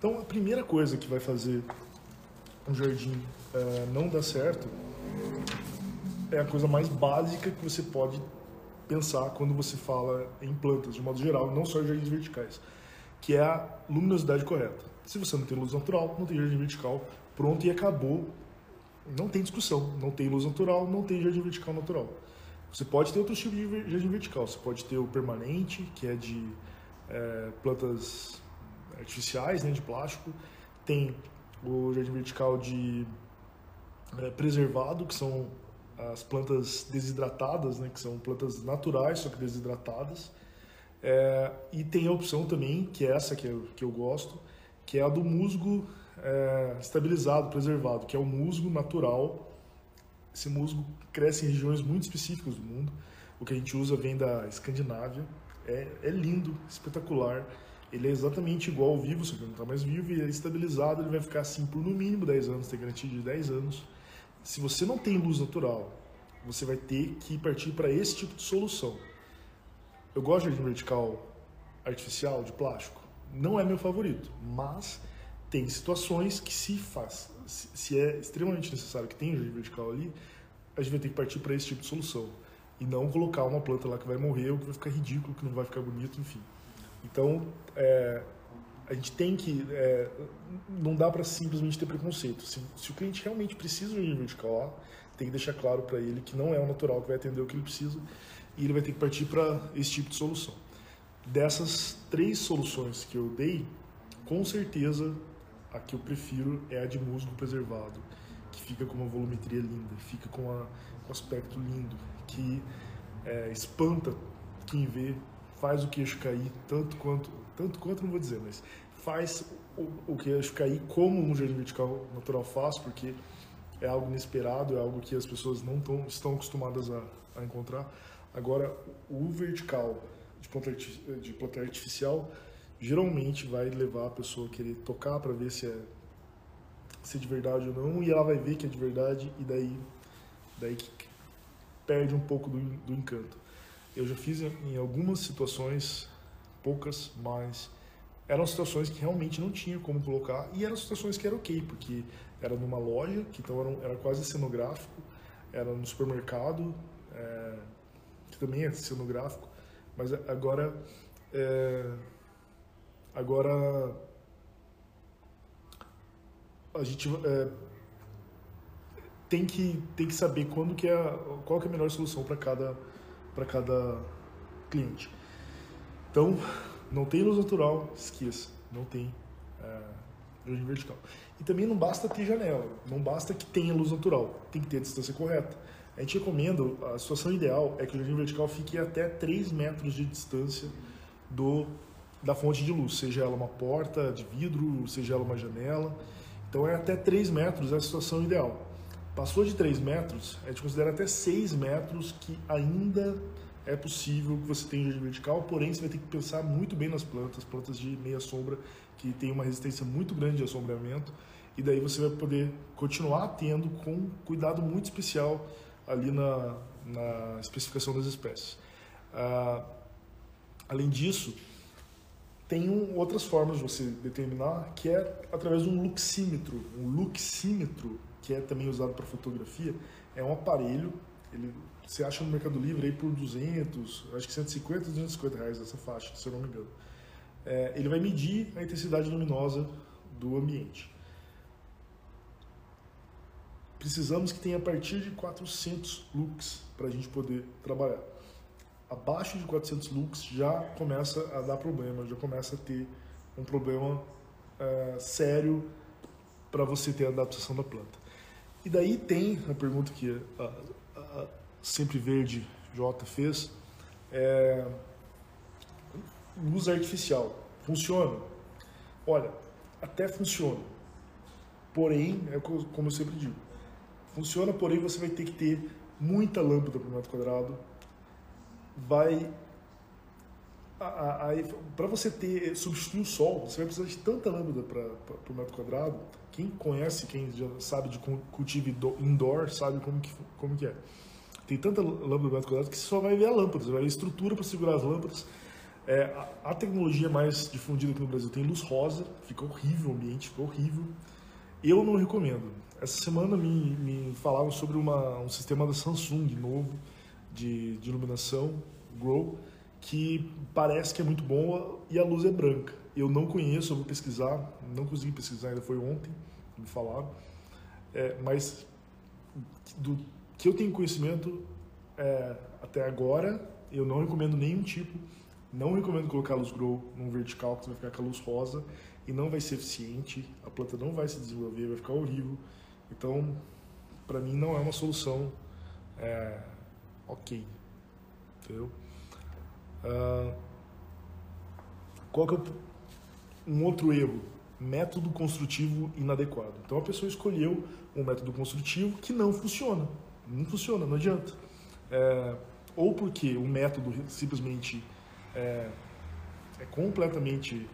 Então, a primeira coisa que vai fazer um jardim não dar certo é a coisa mais básica que você pode pensar quando você fala em plantas, de modo geral, não só em jardins verticais, que é a luminosidade correta. Se você não tem luz natural, não tem jardim vertical, pronto e acabou. Não tem discussão, não tem luz natural, não tem jardim vertical natural. Você pode ter outros tipos de jardim vertical, você pode ter o permanente, que é de plantas artificiais, né, de plástico, tem o jardim vertical de preservado, que são as plantas desidratadas, né, que são plantas naturais, só que desidratadas. E tem a opção também, que é essa que eu gosto, que é a do musgo estabilizado, preservado, que é o musgo natural. Esse musgo cresce em regiões muito específicas do mundo. O que a gente usa vem da Escandinávia. É lindo, espetacular. Ele é exatamente igual ao vivo, só que não está mais vivo, e é estabilizado, ele vai ficar assim por no mínimo 10 anos, tem garantia de 10 anos. Se você não tem luz natural, você vai ter que partir para esse tipo de solução. Eu gosto de jardim vertical artificial, de plástico. Não é meu favorito, mas tem situações que se é extremamente necessário que tenha jardim vertical ali, a gente vai ter que partir para esse tipo de solução. E não colocar uma planta lá que vai morrer, ou que vai ficar ridículo, que não vai ficar bonito, enfim. Então, a gente tem que... não dá para simplesmente ter preconceito. Se o cliente realmente precisa de um jardim vertical lá, tem que deixar claro para ele que não é o natural que vai atender o que ele precisa, e ele vai ter que partir para esse tipo de solução. Dessas 3 soluções que eu dei, com certeza a que eu prefiro é a de musgo preservado, que fica com uma volumetria linda, fica com um aspecto lindo, que espanta quem vê, faz o queixo cair, tanto quanto não vou dizer, mas faz o queixo cair como um jardim vertical natural faz, porque é algo inesperado, é algo que as pessoas não estão acostumadas a encontrar. Agora, o vertical de planta artificial geralmente vai levar a pessoa a querer tocar para ver se é de verdade ou não, e ela vai ver que é de verdade, e daí que perde um pouco do encanto. Eu já fiz em algumas situações, poucas, mas eram situações que realmente não tinha como colocar, e eram situações que era ok, porque era numa loja, que então era quase cenográfico, era no supermercado, que também é cenográfico, mas agora a gente tem que saber qual que é a melhor solução para cada cliente. Então, não tem luz natural, esqueça, não tem jardim vertical. E também não basta ter janela, não basta que tenha luz natural, tem que ter a distância correta. A gente recomenda, a situação ideal é que o jardim vertical fique até 3 metros de distância da fonte de luz, seja ela uma porta de vidro, seja ela uma janela. Então até 3 metros é a situação ideal. Passou de 3 metros, a gente considera até 6 metros que ainda é possível que você tenha jardim vertical, porém você vai ter que pensar muito bem nas plantas de meia sombra, que tem uma resistência muito grande de assombramento, e daí você vai poder continuar tendo com cuidado muito especial ali na especificação das espécies. Além disso, tem outras formas de você determinar, que é através de um luxímetro. Um luxímetro, que é também usado para fotografia, é um aparelho, você acha no Mercado Livre aí por 200, acho que 150, 250 reais essa faixa, se eu não me engano. Ele vai medir a intensidade luminosa do ambiente. Precisamos que tenha a partir de 400 lux para a gente poder trabalhar. Abaixo de 400 lux já começa a dar problema, já começa a ter um problema sério para você ter a adaptação da planta. E daí tem a pergunta que a Sempre Verde J fez, luz artificial, funciona? Olha, até funciona, porém, como eu sempre digo, funciona, porém você vai ter que ter muita lâmpada por metro quadrado, para você substituir o sol, você vai precisar de tanta lâmpada por metro quadrado. Quem conhece, quem já sabe de cultivo indoor, sabe como que é. Tem tanta lâmpada por metro quadrado que você só vai ver a lâmpada, você vai ver a estrutura para segurar as lâmpadas. A tecnologia mais difundida aqui no Brasil tem luz rosa, fica horrível o ambiente, fica horrível. Eu não recomendo. Essa semana me falaram sobre um sistema da Samsung novo de iluminação, Grow, que parece que é muito bom e a luz é branca. Eu não conheço, eu vou pesquisar, não consegui pesquisar, ainda foi ontem, me falaram. Mas do que eu tenho conhecimento até agora, eu não recomendo nenhum tipo. Não recomendo colocar luz Grow num vertical, que você vai ficar com a luz rosa e não vai ser eficiente, a planta não vai se desenvolver, vai ficar horrível. Então, para mim, não é uma solução ok, entendeu? Qual que é um outro erro? Método construtivo inadequado. Então, a pessoa escolheu um método construtivo que não funciona. Não funciona, não adianta. Ou porque o método simplesmente é completamente...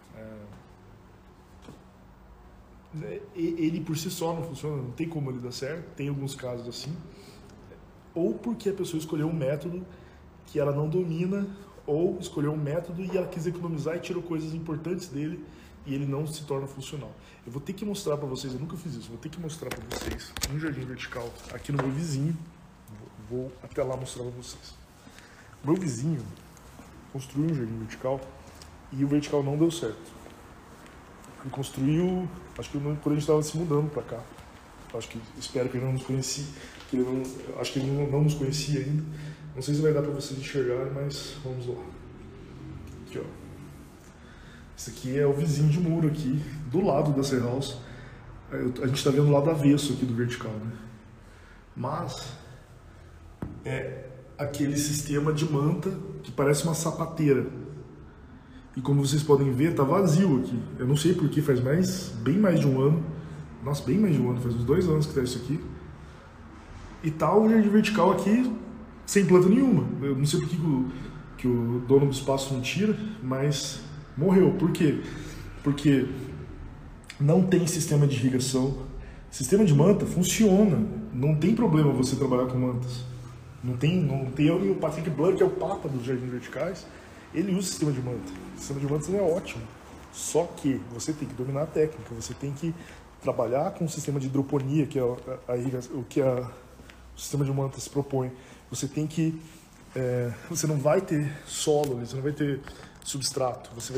ele por si só não funciona, não tem como ele dar certo, tem alguns casos assim. Ou porque a pessoa escolheu um método que ela não domina, ou escolheu um método e ela quis economizar e tirou coisas importantes dele e ele não se torna funcional. Eu vou ter que mostrar para vocês, eu nunca fiz isso, vou ter que mostrar para vocês um jardim vertical aqui no meu vizinho. Vou até lá mostrar para vocês. Meu vizinho construiu um jardim vertical e o vertical não deu certo. Ele construiu, acho que quando a gente estava se mudando para cá. Espero que ele não nos conhecia, acho que ele não nos conhecia ainda. Não sei se vai dar para vocês enxergarem, mas vamos lá. Aqui, ó. Esse aqui é o vizinho de muro aqui, do lado da Serra House. A gente está vendo o lado avesso aqui do vertical, né? Mas é aquele sistema de manta que parece uma sapateira. E como vocês podem ver, tá vazio aqui. Eu não sei porque, faz bem mais de um ano. Nossa, bem mais de um ano, faz uns 2 anos que tá isso aqui. E tá o jardim vertical aqui sem planta nenhuma. Eu não sei por que o dono do espaço não tira, mas morreu. Por quê? Porque não tem sistema de irrigação. Sistema de manta funciona. Não tem problema você trabalhar com mantas. Não tem. O Patrick Blanc, que é o papa dos jardins verticais, ele usa sistema de manta. O sistema de mantas é ótimo. Só que você tem que dominar a técnica, você tem que trabalhar com o sistema de hidroponia, que é o que o sistema de mantas propõe. Você tem que... você não vai ter solo, você não vai ter substrato, você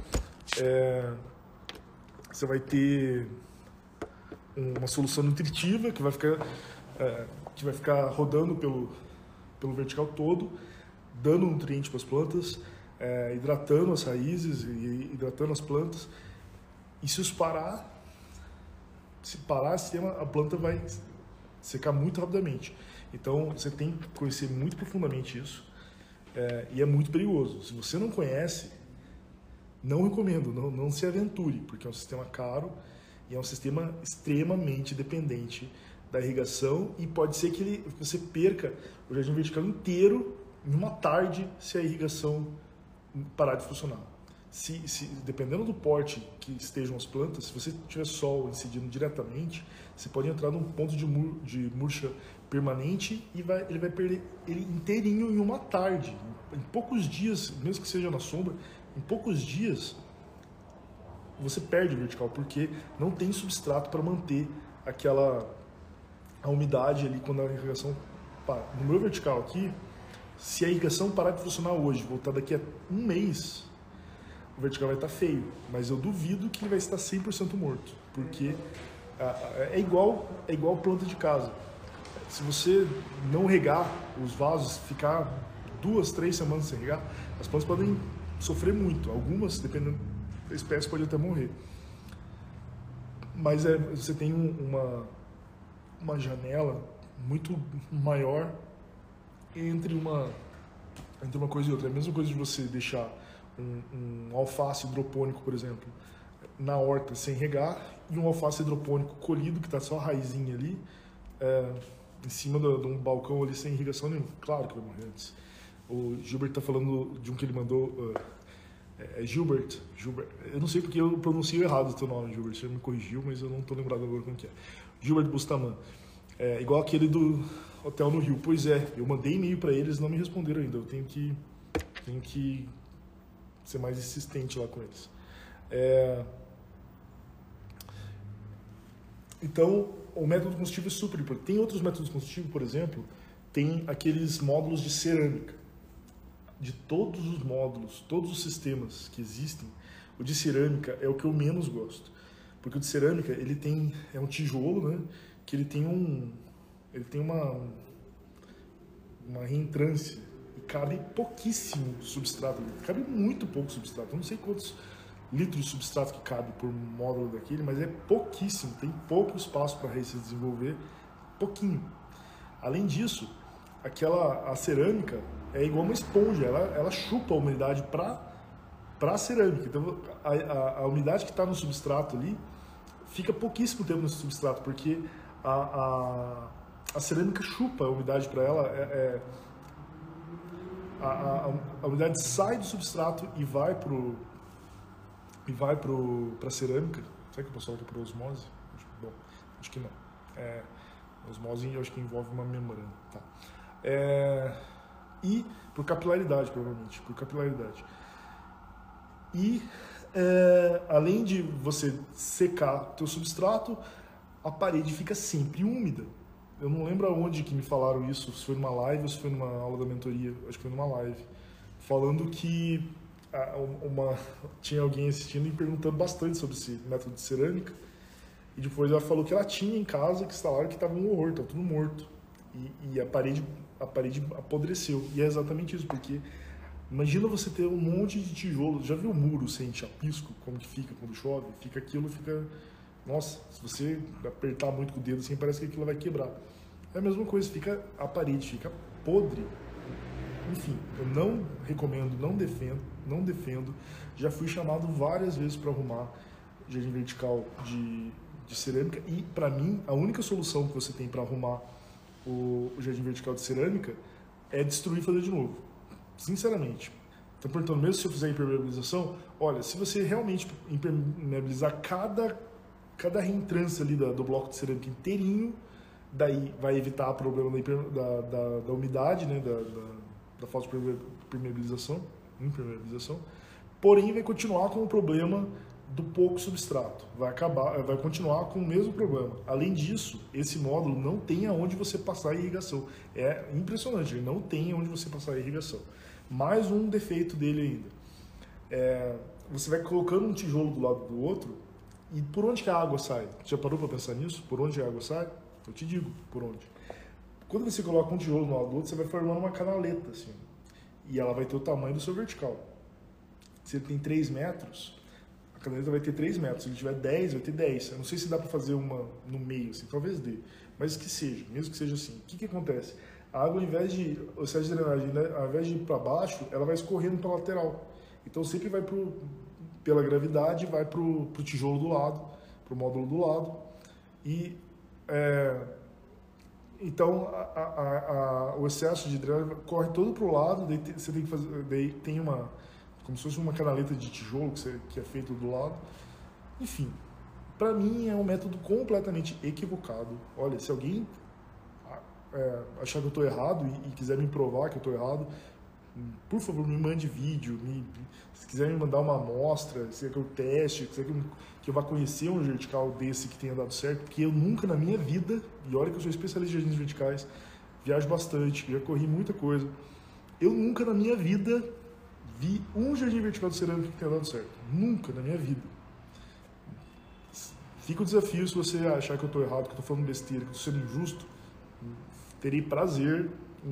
vai ter uma solução nutritiva que vai ficar rodando pelo vertical todo, dando nutriente para as plantas, hidratando as raízes e hidratando as plantas. E se parar o sistema, a planta vai secar muito rapidamente. Então você tem que conhecer muito profundamente isso, e é muito perigoso. Se você não conhece, não recomendo, não se aventure, porque é um sistema caro e é um sistema extremamente dependente da irrigação, e pode ser que você perca o jardim vertical inteiro em uma tarde se a irrigação parar de funcionar. Dependendo do porte que estejam as plantas, se você tiver sol incidindo diretamente, você pode entrar num ponto de murcha permanente e ele vai perder ele inteirinho em uma tarde. Em poucos dias, mesmo que seja na sombra, em poucos dias você perde o vertical, porque não tem substrato para manter a umidade ali quando a irrigação para. No meu vertical aqui, se a irrigação parar de funcionar hoje, voltar daqui a um mês, o vertical vai estar feio, mas eu duvido que ele vai estar 100% morto, porque é igual planta de casa. Se você não regar os vasos, ficar 2, 3 semanas sem regar, as plantas podem sofrer muito. Algumas, dependendo da espécie, podem até morrer. Mas você tem uma janela muito maior entre uma coisa e outra. É a mesma coisa de você deixar um alface hidropônico, por exemplo, na horta sem regar, e um alface hidropônico colhido, que está só a raizinha ali, em cima de um balcão ali sem irrigação nenhuma. Claro que vai morrer antes. O Gilbert está falando de um que ele mandou, Gilbert. Eu não sei porque eu pronuncio errado o teu nome, Gilbert. Você me corrigiu, mas eu não estou lembrado agora como que é. Gilbert Bustaman. Igual aquele do Hotel no Rio. Pois é, eu mandei e-mail para eles, não me responderam ainda. Eu tenho que ser mais insistente lá com eles. Então, o método construtivo é super importante. Tem outros métodos construtivos, por exemplo, tem aqueles módulos de cerâmica. De todos os módulos, todos os sistemas que existem, o de cerâmica é o que eu menos gosto. Porque o de cerâmica, é um tijolo, né, que ele tem uma reentrância e cabe pouquíssimo substrato ali. Cabe muito pouco substrato. Eu não sei quantos litros de substrato que cabe por módulo daquele, mas é pouquíssimo. Tem pouco espaço para a raiz se desenvolver, pouquinho. Além disso, a cerâmica é igual uma esponja, ela chupa a umidade para a cerâmica. Então, a umidade que está no substrato ali fica pouquíssimo tempo no substrato, porque a cerâmica chupa a umidade para ela. A umidade sai do substrato e vai para a cerâmica. Será que o pessoal aqui por osmose? Bom, acho que não. Osmose eu acho que envolve uma membrana. Tá. E por capilaridade, provavelmente. Por capilaridade. E além de você secar o teu substrato, a parede fica sempre úmida. Eu não lembro aonde que me falaram isso, se foi numa live ou se foi numa aula da mentoria, acho que foi numa live, falando que tinha alguém assistindo e perguntando bastante sobre esse método de cerâmica, e depois ela falou que ela tinha em casa, que instalaram, que estava um horror, estava tudo morto, e a parede apodreceu, e é exatamente isso, porque imagina você ter um monte de tijolos, já viu o muro sem chapisco, como que fica quando chove? Nossa, se você apertar muito com o dedo assim, parece que aquilo vai quebrar. É a mesma coisa, a parede fica podre. Enfim, eu não recomendo, não defendo. Já fui chamado várias vezes para arrumar jardim vertical de cerâmica e, para mim, a única solução que você tem para arrumar o jardim vertical de cerâmica é destruir e fazer de novo. Sinceramente. Então, perguntando, mesmo se eu fizer impermeabilização, olha, se você realmente impermeabilizar cada reentrância ali do bloco de cerâmica inteirinho, daí vai evitar o problema da umidade, né, da falta de impermeabilização, porém vai continuar com o problema do pouco substrato, vai continuar com o mesmo problema. Além disso, esse módulo não tem aonde você passar a irrigação. É impressionante, ele não tem aonde você passar a irrigação. Mais um defeito dele ainda. Você vai colocando um tijolo do lado do outro, e por onde que a água sai? Já parou para pensar nisso? Por onde a água sai? Eu te digo por onde. Quando você coloca um tijolo no lado do outro, você vai formando uma canaleta, assim. E ela vai ter o tamanho do seu vertical. Se ele tem 3 metros, a canaleta vai ter 3 metros. Se ele tiver 10, vai ter 10. Eu não sei se dá para fazer uma no meio, assim, talvez dê. Mas que seja, mesmo que seja assim. O que acontece? A água, o excesso de drenagem, né, ao invés de ir para baixo, ela vai escorrendo para a lateral. Então sempre vai pela gravidade, vai para o tijolo do lado, para o módulo do lado. E então o excesso de drenagem corre todo para o lado, daí você tem que fazer, daí tem como se fosse uma canaleta de tijolo que é feito do lado. Enfim, para mim é um método completamente equivocado. Olha, se alguém achar que eu estou errado e quiser me provar que eu estou errado, por favor, me mande vídeo, se quiser me mandar uma amostra, se quer que eu teste, se quer que eu vá conhecer um vertical desse que tenha dado certo, porque eu nunca na minha vida, e olha que eu sou especialista em jardins verticais, viajo bastante, já corri muita coisa, eu nunca na minha vida vi um jardim vertical de cerâmica que tenha dado certo. Nunca na minha vida. Fica o desafio, se você achar que eu estou errado, que eu estou falando besteira, que eu estou sendo injusto, terei prazer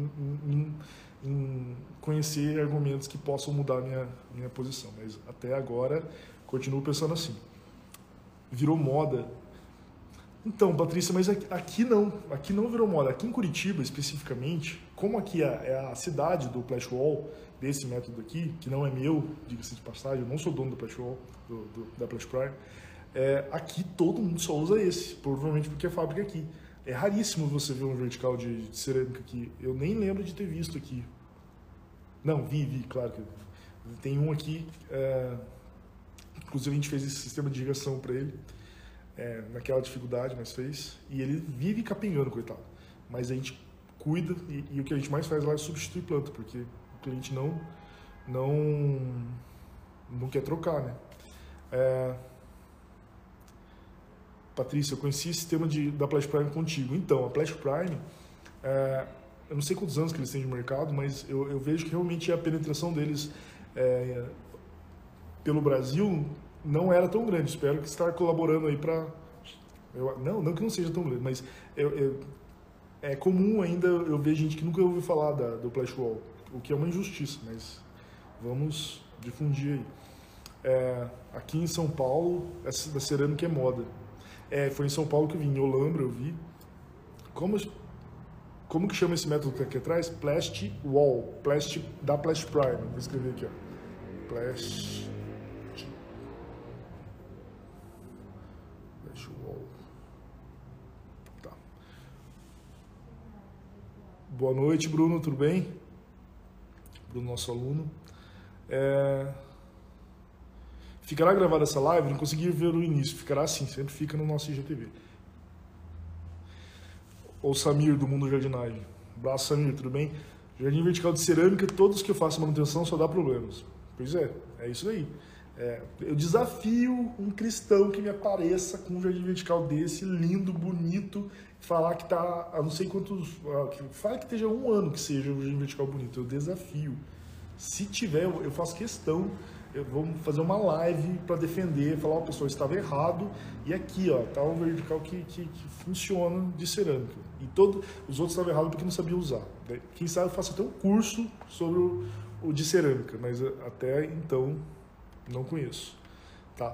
em conhecer argumentos que possam mudar minha posição, mas até agora continuo pensando assim. Virou moda. Então, Patrícia, mas aqui não virou moda. Aqui em Curitiba, especificamente, como aqui é a cidade do Flash Wall, desse método aqui, que não é meu, diga-se de passagem, eu não sou dono do Flash Wall, da Flash Prime, aqui todo mundo só usa esse, provavelmente porque é fábrica aqui. É raríssimo você ver um vertical de cerâmica aqui. Eu nem lembro de ter visto aqui. Não, vi, claro que tem um aqui. Inclusive a gente fez esse sistema de irrigação para ele, naquela dificuldade, mas fez. E ele vive capengando, coitado. Mas a gente cuida e o que a gente mais faz lá é substituir planta, porque o cliente não não quer trocar, né? Patrícia, eu conheci esse sistema da Flash Prime contigo. Então, a Flash Prime, eu não sei quantos anos que eles têm de mercado, mas eu vejo que realmente a penetração deles pelo Brasil não era tão grande. Espero que estar colaborando aí para... Não que não seja tão grande, mas é comum ainda eu ver gente que nunca ouviu falar do Flash Wall, o que é uma injustiça, mas vamos difundir aí. Aqui em São Paulo, essa da cerâmica é moda. Foi em São Paulo que eu vim, em Olambra eu vi. Como que chama esse método que aqui atrás? Flash Wall, da Flash Prime. Vou escrever aqui, ó. Flash Wall. Tá. Boa noite, Bruno, tudo bem? Bruno, nosso aluno. Ficará gravada essa live? Não consegui ver o início. Ficará assim, sempre fica no nosso IGTV. Ou Samir, do Mundo Jardinagem. Abraço, Samir, tudo bem? Jardim vertical de cerâmica, todos que eu faço manutenção só dá problemas. Pois é isso aí. Eu desafio um cristão que me apareça com um jardim vertical desse, lindo, bonito, falar que tá, a não sei quantos, fala que esteja 1 ano que seja um jardim vertical bonito. Eu desafio. Se tiver, eu faço questão. Eu vou fazer uma live para defender, falar, pessoal, estava errado, e aqui, ó, tá um vertical que funciona de cerâmica. E os outros estavam errados porque não sabiam usar. Quem sabe eu faço até um curso sobre o de cerâmica, mas até então não conheço. Tá?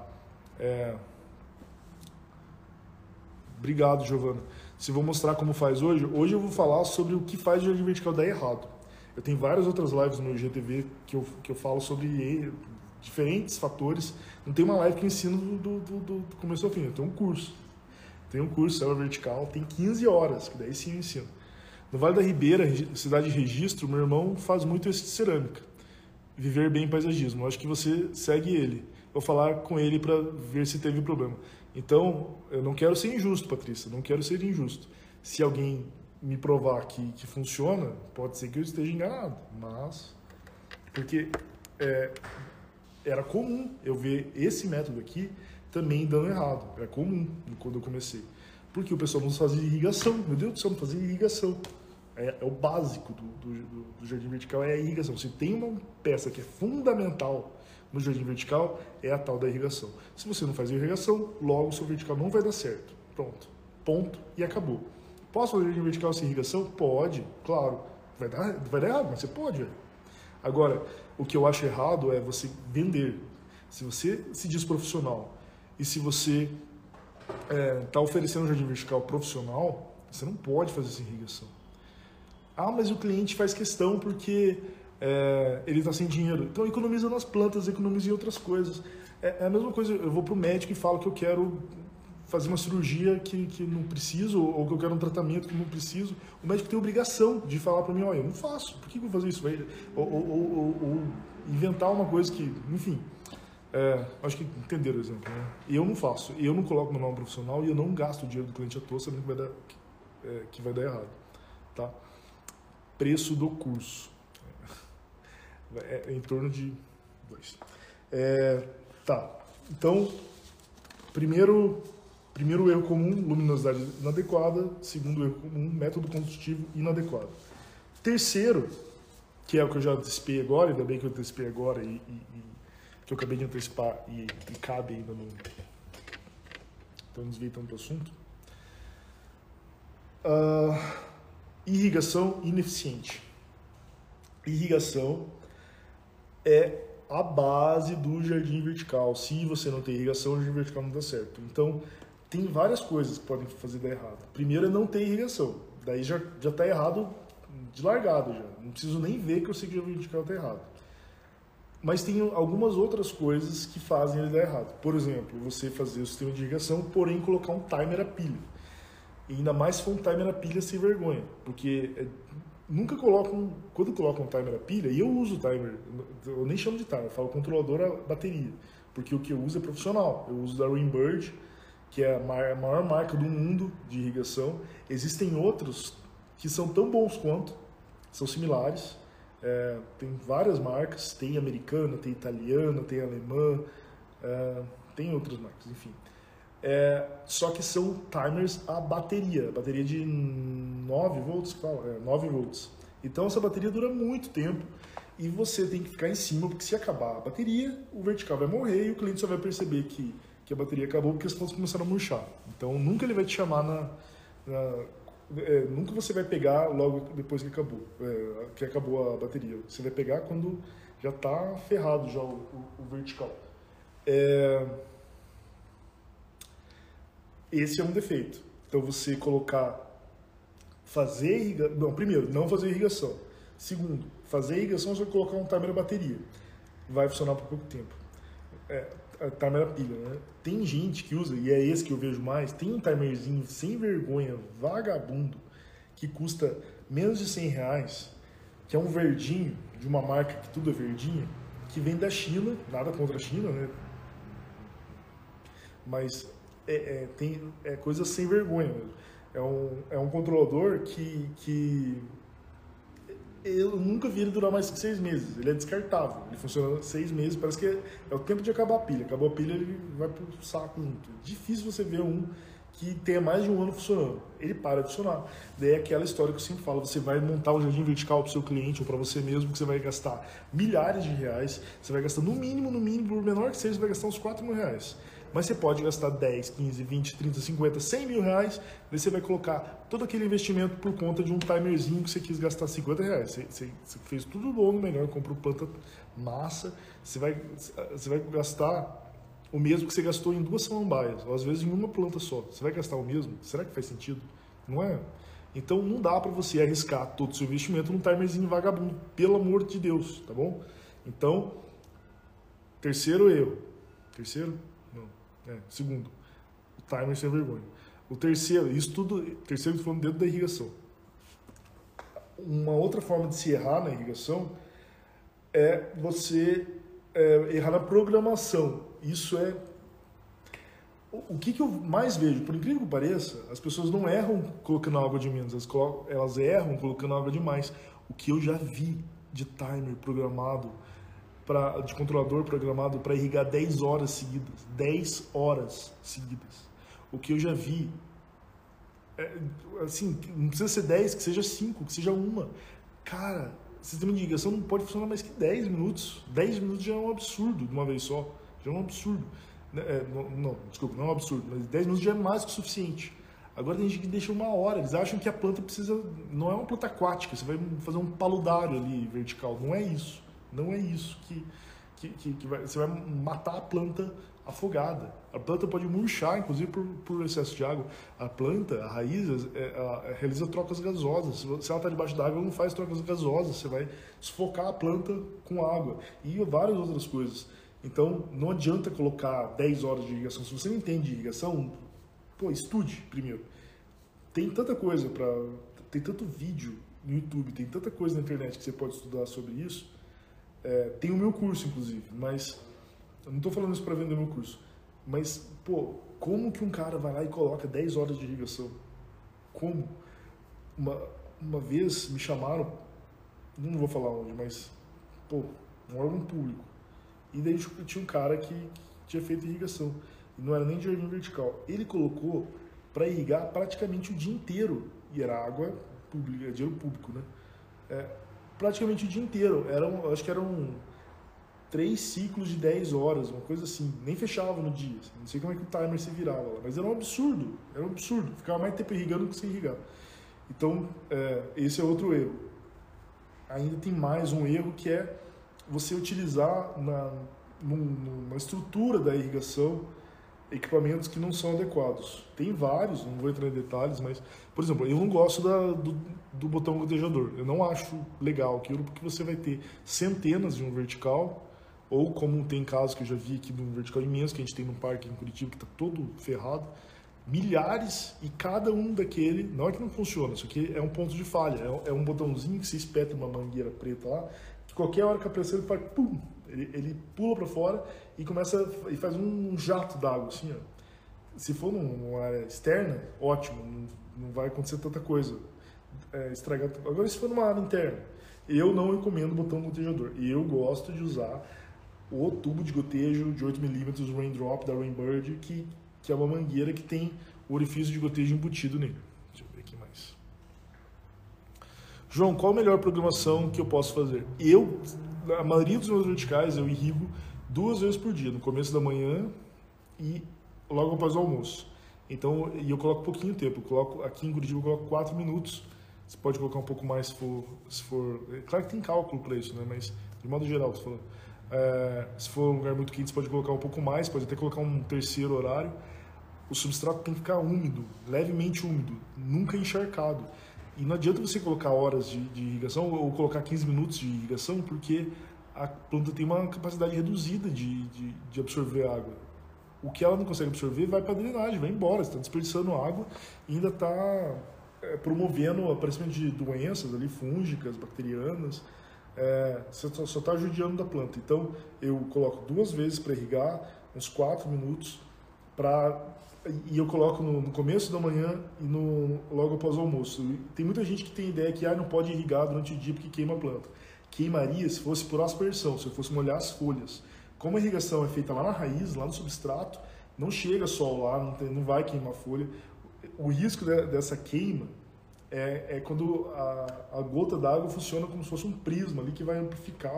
Obrigado, Giovana. Se vou mostrar como faz hoje eu vou falar sobre o que faz o jardim vertical dar errado. Eu tenho várias outras lives no IGTV que eu falo sobre diferentes fatores. Não tem uma live que eu ensino do começo ao fim. Eu tenho um curso. Célula vertical, tem 15 horas, que daí sim eu ensino. No Vale da Ribeira, cidade de Registro, meu irmão faz muito esse de cerâmica. Viver bem paisagismo. Eu acho que você segue ele. Vou falar com ele para ver se teve problema. Então, eu não quero ser injusto, Patrícia. Não quero ser injusto. Se alguém me provar que funciona, pode ser que eu esteja enganado. Mas, porque era comum eu ver esse método aqui também dando errado. Era comum quando eu comecei. Porque o pessoal não fazia irrigação. Meu Deus do céu, não fazia irrigação. É o básico do jardim vertical, é a irrigação. Se tem uma peça que é fundamental no jardim vertical, é a tal da irrigação. Se você não faz irrigação, logo o seu vertical não vai dar certo. Pronto. Ponto e acabou. Posso fazer jardim vertical sem irrigação? Pode, claro. Vai dar errado, mas você pode, velho. Agora, o que eu acho errado é você vender. Se você se diz profissional e se você está oferecendo um jardim vertical profissional, você não pode fazer sem irrigação. Ah, mas o cliente faz questão porque ele está sem dinheiro. Então economiza nas plantas, economiza em outras coisas. É a mesma coisa, eu vou para o médico e falo que eu quero fazer uma cirurgia que não preciso, ou que eu quero um tratamento que não preciso. O médico tem a obrigação de falar para mim, olha, eu não faço, por que eu vou fazer isso? Ou inventar uma coisa que, enfim, acho que entenderam o exemplo, né? Eu não faço, eu não coloco meu nome profissional e eu não gasto o dinheiro do cliente à toa, sabendo que vai dar errado, tá? Preço do curso. Em torno de 2. Tá. Então, primeiro erro comum, luminosidade inadequada. Segundo erro comum, método construtivo inadequado. Terceiro, que é o que eu já antecipei agora, ainda bem que eu antecipei agora e que eu acabei de antecipar e cabe ainda no... Então, desviei tanto do assunto. Irrigação ineficiente. Irrigação é a base do jardim vertical. Se você não tem irrigação, o jardim vertical não dá certo. Então, tem várias coisas que podem fazer dar errado. Primeiro é não ter irrigação. Daí já está errado de largada já. Não preciso nem ver que eu sei que o jardim vertical está errado. Mas tem algumas outras coisas que fazem ele dar errado. Por exemplo, você fazer o sistema de irrigação, porém colocar um timer a pilha. E ainda mais se for um timer a pilha sem vergonha. Porque nunca colocam, quando colocam um timer a pilha, e eu uso o timer, eu nem chamo de timer, eu falo controlador a bateria. Porque o que eu uso é profissional. Eu uso da Rainbird, que é a maior marca do mundo de irrigação. Existem outros que são tão bons quanto, são similares. Tem várias marcas, tem americana, tem italiana, tem alemã, tem outras marcas, enfim. Só que são timers a bateria de 9 volts, 9 volts. Então essa bateria dura muito tempo e você tem que ficar em cima, porque se acabar a bateria, o vertical vai morrer e o cliente só vai perceber que a bateria acabou porque as plantas começaram a murchar. Então nunca ele vai te chamar nunca você vai pegar logo depois que acabou a bateria. Você vai pegar quando já está ferrado já o vertical. Esse é um defeito. Então você fazer irrigação. Não, primeiro, não fazer irrigação. Segundo, fazer irrigação você vai colocar um timer a bateria. Vai funcionar por pouco tempo. A timer a pilha, né? Tem gente que usa, e é esse que eu vejo mais, tem um timerzinho sem vergonha, vagabundo, que custa menos de R$100, que é um verdinho, de uma marca que tudo é verdinha, que vem da China, nada contra a China, né? Mas é coisa sem vergonha mesmo. É um controlador que eu nunca vi ele durar mais que 6 meses. Ele é descartável. Ele funciona 6 meses, parece que é o tempo de acabar a pilha. Acabou a pilha, ele vai pro saco junto. É difícil você ver um que tenha mais de um ano funcionando. Ele para de funcionar. Daí é aquela história que eu sempre falo, você vai montar um jardim vertical para o seu cliente ou para você mesmo, que você vai gastar milhares de reais, você vai gastar no mínimo, por menor que seja, você vai gastar uns R$4.000. Mas você pode gastar 10, 15, 20, 30, 50, 100 mil reais, daí você vai colocar todo aquele investimento por conta de um timerzinho que você quis gastar R$50. Você fez tudo bom, melhor, comprou planta massa, você vai gastar o mesmo que você gastou em 2 samambaias, ou às vezes em uma planta só. Você vai gastar o mesmo? Será que faz sentido? Não é? Então não dá para você arriscar todo o seu investimento num timerzinho vagabundo, pelo amor de Deus, tá bom? Então, terceiro erro. Terceiro? Não. Segundo. O timer sem vergonha. O terceiro, terceiro que falando dentro da irrigação. Uma outra forma de se errar na irrigação é você errar na programação. Isso é o que eu mais vejo, por incrível que pareça, as pessoas não erram colocando água de menos, elas erram colocando água de mais. O que eu já vi de timer programado, de controlador programado para irrigar 10 horas seguidas. 10 horas seguidas. O que eu já vi, assim, não precisa ser 10, que seja 5, que seja 1. Cara, o sistema de irrigação não pode funcionar mais que 10 minutos. 10 minutos já é um absurdo de uma vez só. Já é um absurdo. Desculpa, não é um absurdo, mas 10 minutos já é mais que o suficiente. Agora tem gente que deixa 1 hora, eles acham que a planta precisa, não é uma planta aquática, você vai fazer um paludário ali vertical, não é isso. Não é isso que você vai matar a planta afogada. A planta pode murchar, inclusive por excesso de água. A planta, a raiz, realiza trocas gasosas. Se ela está debaixo d'água, ela não faz trocas gasosas. Você vai sufocar a planta com água e várias outras coisas. Então, não adianta colocar 10 horas de irrigação. Se você não entende de irrigação, estude primeiro. Tem tanta coisa tem tanto vídeo no YouTube, tem tanta coisa na internet que você pode estudar sobre isso. Tem o meu curso, inclusive, mas eu não estou falando isso para vender o meu curso. Mas, como que um cara vai lá e coloca 10 horas de irrigação? Como? Uma vez me chamaram, não vou falar onde, mas, um órgão público. E daí tinha um cara que tinha feito irrigação. E não era nem de jardim vertical. Ele colocou para irrigar praticamente o dia inteiro. E era água pública, dinheiro público, né? Praticamente o dia inteiro. Acho que eram 3 ciclos de 10 horas, uma coisa assim. Nem fechava no dia. Não sei como é que o timer se virava lá. Mas era um absurdo. Era um absurdo. Ficava mais tempo irrigando do que sem irrigar. Então, esse é outro erro. Ainda tem mais um erro que é você utilizar numa estrutura da irrigação equipamentos que não são adequados. Tem vários, não vou entrar em detalhes, mas, por exemplo, eu não gosto do botão gotejador. Eu não acho legal aquilo, porque você vai ter centenas de um vertical, ou como tem casos que eu já vi aqui de um vertical imenso, que a gente tem num parque em Curitiba, que está todo ferrado, milhares, e cada um daquele, não é que não funciona, isso aqui é um ponto de falha, é um botãozinho que você espeta uma mangueira preta lá, que qualquer hora que a pressão ele faz, pum, ele pula para fora e faz um jato d'água, assim, ó. Se for numa área externa, ótimo, não vai acontecer tanta coisa, estragar. Agora, se for numa área interna, Eu não recomendo botar um gotejador. E eu gosto de usar o tubo de gotejo de 8mm Raindrop da Rainbird, que é uma mangueira que tem o orifício de gotejo embutido nele. Deixa eu ver aqui mais. João, qual a melhor programação que eu posso fazer? A maioria dos meus verticais, eu irrigo 2 vezes por dia, no começo da manhã e logo após o almoço. Então, e eu coloco pouquinho tempo. Aqui em Curitiba eu coloco 4 minutos. Você pode colocar um pouco mais se for. Claro que tem cálculo para isso, né? Mas de modo geral, tô falando. Se for um lugar muito quente, você pode colocar um pouco mais, pode até colocar um terceiro horário. O substrato tem que ficar úmido, levemente úmido, nunca encharcado. E não adianta você colocar horas de irrigação ou colocar 15 minutos de irrigação, porque a planta tem uma capacidade reduzida de absorver água. O que ela não consegue absorver vai para a drenagem, vai embora, você está desperdiçando água e ainda está promovendo o aparecimento de doenças ali, fúngicas, bacterianas. Você só está judiando da planta. Então eu coloco 2 vezes para irrigar, uns 4 minutos, e eu coloco no começo da manhã e logo após o almoço. E tem muita gente que tem ideia que não pode irrigar durante o dia porque queima a planta. Queimaria se fosse por aspersão, se eu fosse molhar as folhas. Como a irrigação é feita lá na raiz, lá no substrato, não chega sol lá, não vai queimar a folha. O risco dessa queima é quando a gota d'água funciona como se fosse um prisma ali que vai amplificar,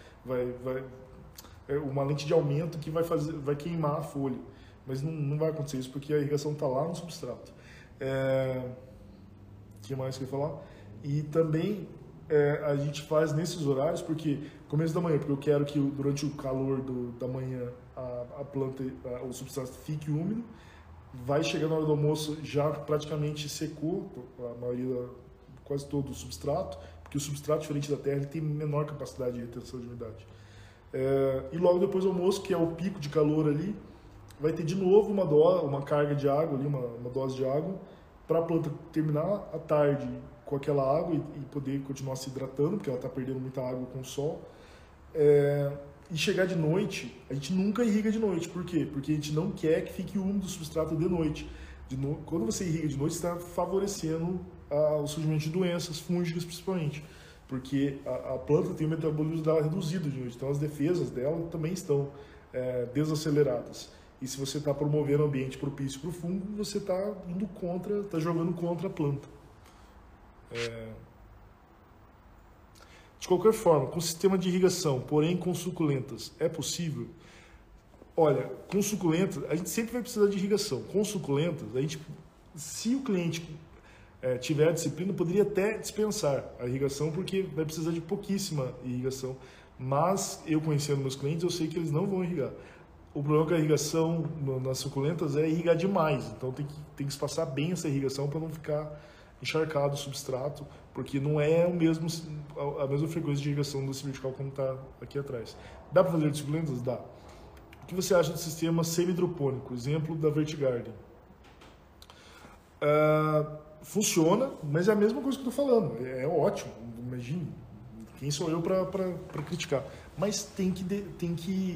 uma lente de aumento que vai queimar a folha. Mas não vai acontecer isso porque a irrigação está lá no substrato. O que mais que eu ia falar? E também a gente faz nesses horários, porque começo da manhã, porque eu quero que durante o calor da manhã a planta, o substrato fique úmido. Vai chegar na hora do almoço, já praticamente secou a maioria, quase todo o substrato, porque o substrato, diferente da terra, ele tem menor capacidade de retenção de umidade. E logo depois do almoço, que é o pico de calor ali, vai ter de novo uma carga de água ali, uma dose de água, para a planta terminar a tarde com aquela água e poder continuar se hidratando, porque ela está perdendo muita água com o sol. E chegar de noite, a gente nunca irriga de noite. Por quê? Porque a gente não quer que fique úmido o substrato de noite. Quando você irriga de noite, você está favorecendo o surgimento de doenças fúngicas, principalmente. Porque a planta tem o metabolismo dela reduzido de noite, então as defesas dela também estão desaceleradas. E se você está promovendo um ambiente propício para o fungo, você está jogando contra a planta. De qualquer forma, com sistema de irrigação, porém com suculentas, é possível? Olha, com suculentas, a gente sempre vai precisar de irrigação. Com suculentas, se o cliente tiver a disciplina, poderia até dispensar a irrigação, porque vai precisar de pouquíssima irrigação. Mas, eu conhecendo meus clientes, eu sei que eles não vão irrigar. O problema com a irrigação nas suculentas é irrigar demais. Então, tem que espaçar bem essa irrigação para não ficar encharcado o substrato, porque não é a mesma frequência de irrigação desse vertical como está aqui atrás. Dá para fazer de suculentas? Dá. O que você acha do sistema semi-hidropônico? Exemplo da Vertigarden. Funciona, mas é a mesma coisa que eu estou falando. É ótimo, imagine. Quem sou eu para criticar? Mas tem que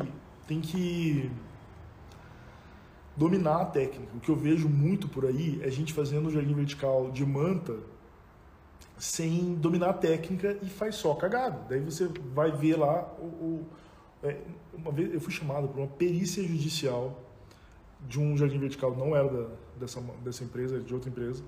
dominar a técnica. O que eu vejo muito por aí é gente fazendo jardim vertical de manta sem dominar a técnica e faz só cagada. Daí você vai ver lá uma vez eu fui chamado por uma perícia judicial de um jardim vertical, não era dessa empresa, era de outra empresa,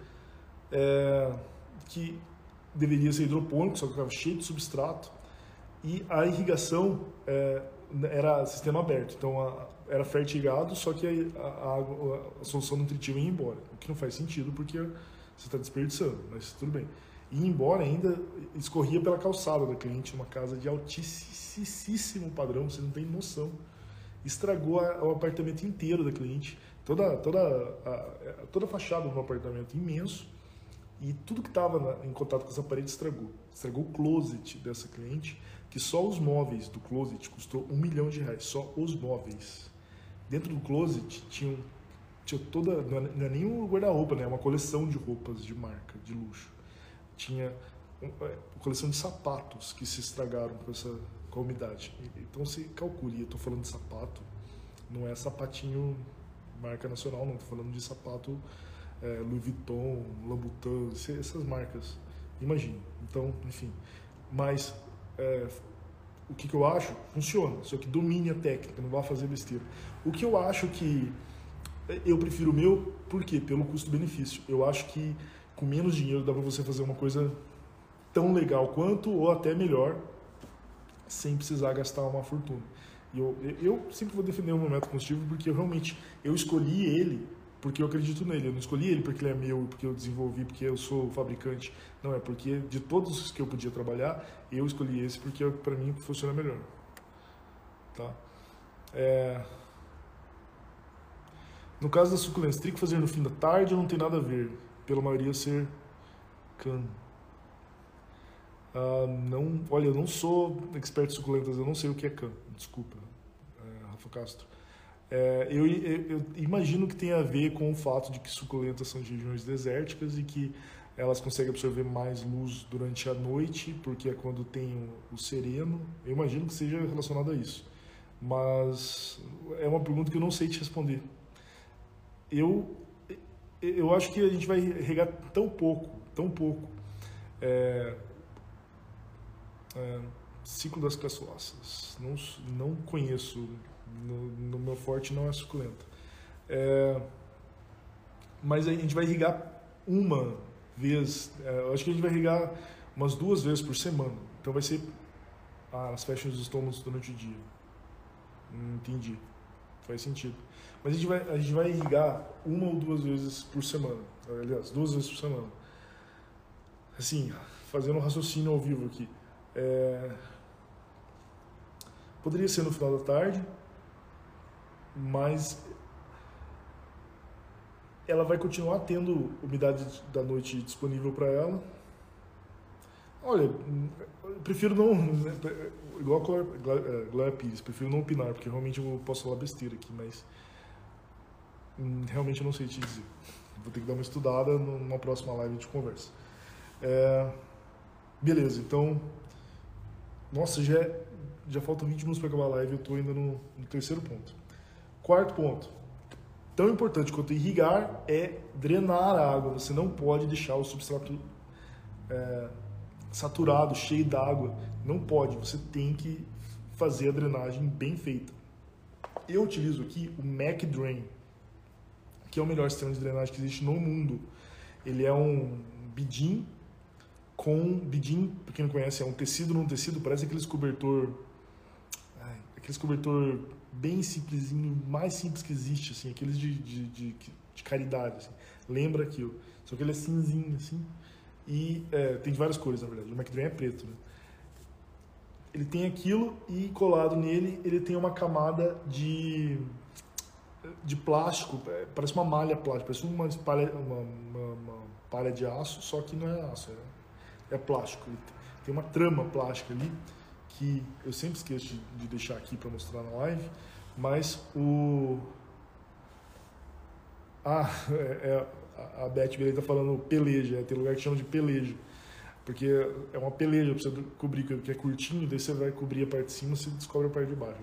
que deveria ser hidropônico, só que estava cheio de substrato, e a irrigação era sistema aberto, então era fertigado, só que a solução nutritiva ia embora, o que não faz sentido porque você está desperdiçando, mas tudo bem. E embora ainda escorria pela calçada da cliente, uma casa de altíssimo padrão, você não tem noção. Estragou o apartamento inteiro da cliente, toda a fachada do apartamento imenso, e tudo que estava em contato com essa parede estragou. Estragou o closet dessa cliente, que só os móveis do closet custou R$1 milhão, só os móveis. Dentro do closet tinha toda, não é nem um guarda-roupa, né? É uma coleção de roupas de marca, de luxo. Tinha uma coleção de sapatos que se estragaram com a umidade. Então você calcule, eu estou falando de sapato, não é sapatinho marca nacional, não, estou falando de sapato Louis Vuitton, Louboutin, essas marcas. Imagine. Então, enfim, Mas o que eu acho? Funciona, só que domine a técnica, não vá fazer besteira. O que eu acho que eu prefiro o meu, por quê? Pelo custo-benefício. Eu acho que com menos dinheiro dá para você fazer uma coisa tão legal quanto, ou até melhor, sem precisar gastar uma fortuna. E eu sempre vou defender o meu método combustível porque eu escolhi ele porque eu acredito nele. Eu não escolhi ele porque ele é meu, porque eu desenvolvi, porque eu sou o fabricante. Não, é porque de todos os que eu podia trabalhar, eu escolhi esse porque para mim funciona melhor. Tá? No caso da suculência, teria que fazer no fim da tarde ou não tem nada a ver? Pela maioria ser can. Não, olha, eu não sou expert em suculentas, eu não sei o que é can. Desculpa, Rafa Castro. Eu imagino que tem a ver com o fato de que suculentas são de regiões desérticas e que elas conseguem absorver mais luz durante a noite, porque é quando tem o sereno. Eu imagino que seja relacionado a isso. Mas é uma pergunta que eu não sei te responder. Eu acho que a gente vai regar tão pouco. Ciclo das caçoaças. Não conheço. No meu forte não é suculenta. Mas a gente vai irrigar uma vez. Eu acho que a gente vai irrigar umas 2 vezes por semana. Então vai ser. As fecham os estômagos durante o dia. Entendi. Faz sentido. Mas a gente vai irrigar 1 ou 2 vezes por semana. Aliás, 2 vezes por semana. Assim, fazendo um raciocínio ao vivo aqui. Poderia ser no final da tarde, mas ela vai continuar tendo umidade da noite disponível para ela. Olha, eu prefiro não, igual a Glória Pires, prefiro não opinar, porque realmente eu posso falar besteira aqui, mas realmente eu não sei te dizer. Vou ter que dar uma estudada, numa próxima live a gente conversa. Beleza, então, nossa, já faltam 20 minutos para acabar a live, eu estou ainda no 3º ponto. 4º ponto, tão importante quanto irrigar é drenar a água. Você não pode deixar o substrato saturado, cheio d'água. Não pode, você tem que fazer a drenagem bem feita. Eu utilizo aqui o Mac Drain, que é o melhor sistema de drenagem que existe no mundo. Ele é um bidim, para quem não conhece, é um tecido num tecido, parece aqueles cobertor bem simplesinho, mais simples que existe, assim, aqueles de caridade, assim. Lembra aquilo, só que ele é cinzinho, assim, e tem de várias cores, na verdade. O Mac Drain é preto, né? Ele tem aquilo e colado nele ele tem uma camada de plástico, parece uma malha plástica, parece uma palha de aço, só que não é aço, é plástico. Ele tem uma trama plástica ali, que eu sempre esqueço de deixar aqui para mostrar na live, mas a Beth Beleza está falando peleja, tem lugar que chama de peleja, porque é uma peleja para você cobrir, que é curtinho, daí você vai cobrir a parte de cima, você descobre a parte de baixo.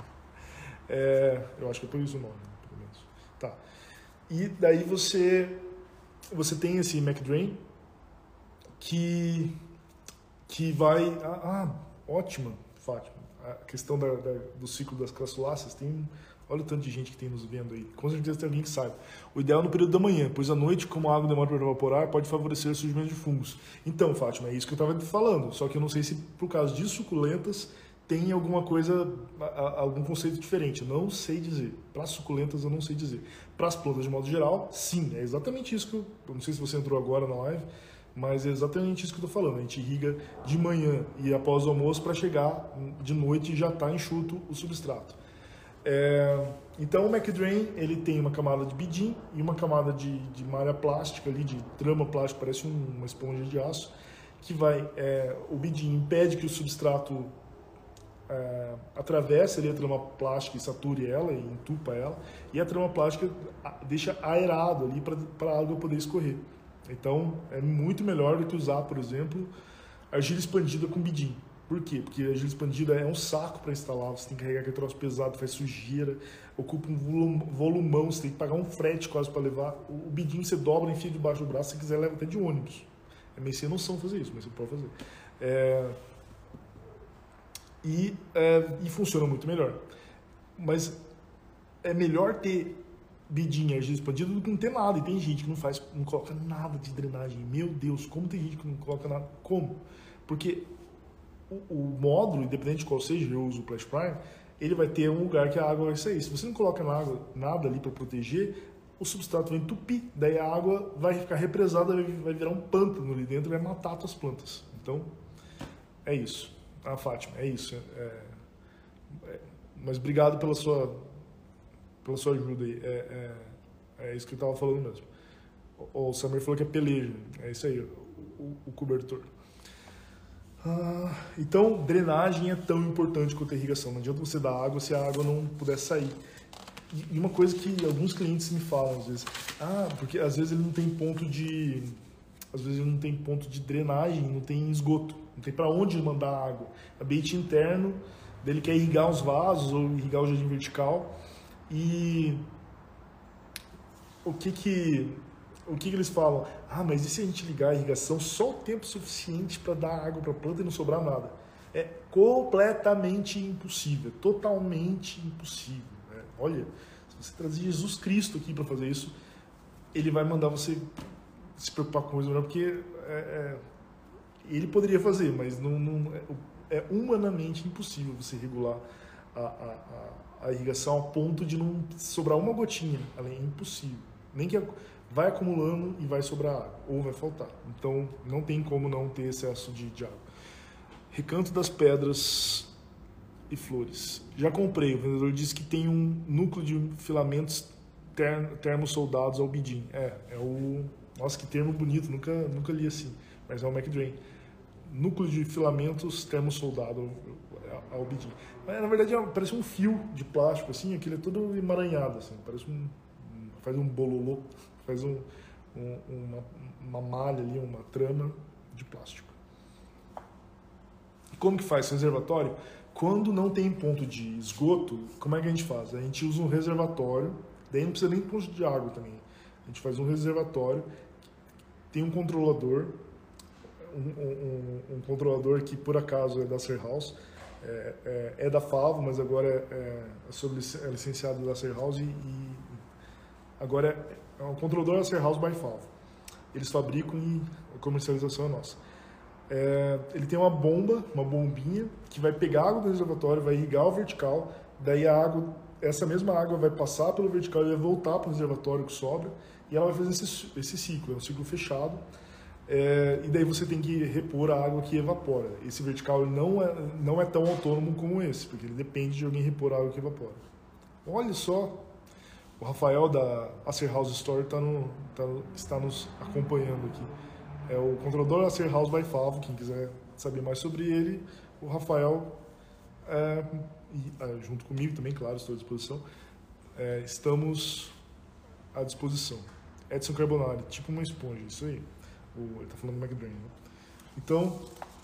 Eu acho que é por isso o nome, pelo menos. Tá. E daí você tem esse Mac Drain que vai... ótima, Fátima. A questão do ciclo das crassuláceas, olha o tanto de gente que tem nos vendo aí. Com certeza tem alguém que sabe. O ideal é no período da manhã, pois à noite, como a água demora para evaporar, pode favorecer o surgimento de fungos. Então, Fátima, é isso que eu estava falando. Só que eu não sei se, por causa de suculentas, tem alguma coisa, algum conceito diferente. Eu não sei dizer. Para suculentas, eu não sei dizer. Para as plantas, de modo geral, sim. É exatamente isso que eu não sei se você entrou agora na live, mas é exatamente isso que eu estou falando. A gente irriga de manhã e após o almoço para chegar de noite e já está enxuto o substrato. Então o Mac Drain ele tem uma camada de bidim e uma camada de malha plástica ali, de trama plástica, parece uma esponja de aço, que o bidim impede que o substrato atravesse ali a trama plástica e sature ela e entupa ela, e a trama plástica deixa aerado ali para a água poder escorrer. Então é muito melhor do que usar, por exemplo, argila expandida com bidim. Por quê? Porque a argila expandida é um saco para instalar, você tem que carregar aquele troço pesado, faz sujeira, ocupa um volumão, você tem que pagar um frete quase para levar. O bidim você dobra, enfia debaixo do braço, se quiser leva até de ônibus. É meio sem noção fazer isso, mas você pode fazer. e funciona muito melhor. Mas é melhor ter bedding argila expandida do que não ter nada. E tem gente que não coloca nada de drenagem. Meu Deus, como tem gente que não coloca nada? Como? Porque o módulo, independente de qual seja, eu uso o Flash Prime, ele vai ter um lugar que a água vai sair. Se você não coloca nada ali para proteger, o substrato vai entupir, daí a água vai ficar represada, vai virar um pântano ali dentro e vai matar as tuas plantas. Então, é isso. Ah, Fátima, é isso. Mas obrigado pela sua ajuda aí. É isso que eu estava falando mesmo. O Samir falou que é peleja. É isso aí, o cobertor. Então, drenagem é tão importante quanto a irrigação. Não adianta você dar água se a água não puder sair. E uma coisa que alguns clientes me falam às vezes, porque às vezes ele não tem ponto de drenagem, não tem esgoto, não tem para onde mandar água. Ambiente interno, dele quer irrigar os vasos ou irrigar o jardim vertical. E o que eles falam? Mas e se a gente ligar a irrigação só o tempo suficiente para dar água para a planta e não sobrar nada? É completamente impossível, totalmente impossível. Né? Olha, se você trazer Jesus Cristo aqui para fazer isso, ele vai mandar você se preocupar com coisa melhor, porque ele poderia fazer, mas é humanamente impossível você regular a irrigação ao ponto de não sobrar uma gotinha. É impossível. Nem que vai acumulando e vai sobrar água, ou vai faltar. Então, não tem como não ter excesso de água. Recanto das pedras e flores. Já comprei, o vendedor disse que tem um núcleo de filamentos termosoldados ao bedding. Nossa, que termo bonito, nunca li assim, mas é o McDrain. Núcleo de filamentos termosoldado ao bedding. Mas, na verdade, parece um fio de plástico, assim, aquele é todo emaranhado, assim, parece faz um bololô, faz uma malha ali, uma trama de plástico. Como que faz esse reservatório? Quando não tem ponto de esgoto, como é que a gente faz? A gente usa um reservatório, daí não precisa nem de ponto de água também. A gente faz um reservatório, tem um controlador, um controlador que por acaso é da Ser House, é da Favo, mas agora é licenciado da Ser House e agora é um controlador da Ser House by Favo. Eles fabricam e a comercialização é nossa. Ele tem uma bombinha que vai pegar a água do reservatório, vai irrigar o vertical, daí essa mesma água vai passar pelo vertical e vai voltar para o reservatório que sobra, e ela vai fazer esse ciclo, é um ciclo fechado, e daí você tem que repor a água que evapora. Esse vertical não é tão autônomo como esse, porque ele depende de alguém repor a água que evapora. Olha só, o Rafael da Acer House Store está nos acompanhando aqui. É o controlador Acer House by Favo, quem quiser saber mais sobre ele, o Rafael, junto comigo também, claro, estou à disposição, estamos à disposição. Edson Carbonari, tipo uma esponja, isso aí. Ele está falando do McDrain, né? Então,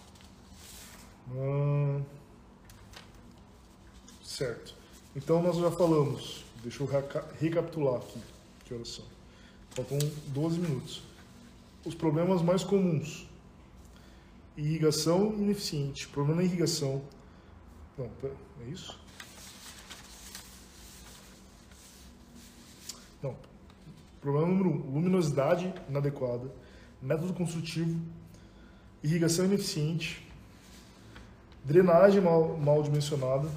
certo. Então nós já falamos, deixa eu recapitular aqui, que horas são. Faltam 12 minutos. Os problemas mais comuns: irrigação ineficiente. Problema na irrigação. Não, é isso? Não. Problema número 1: luminosidade inadequada, método construtivo, irrigação ineficiente, drenagem mal dimensionada,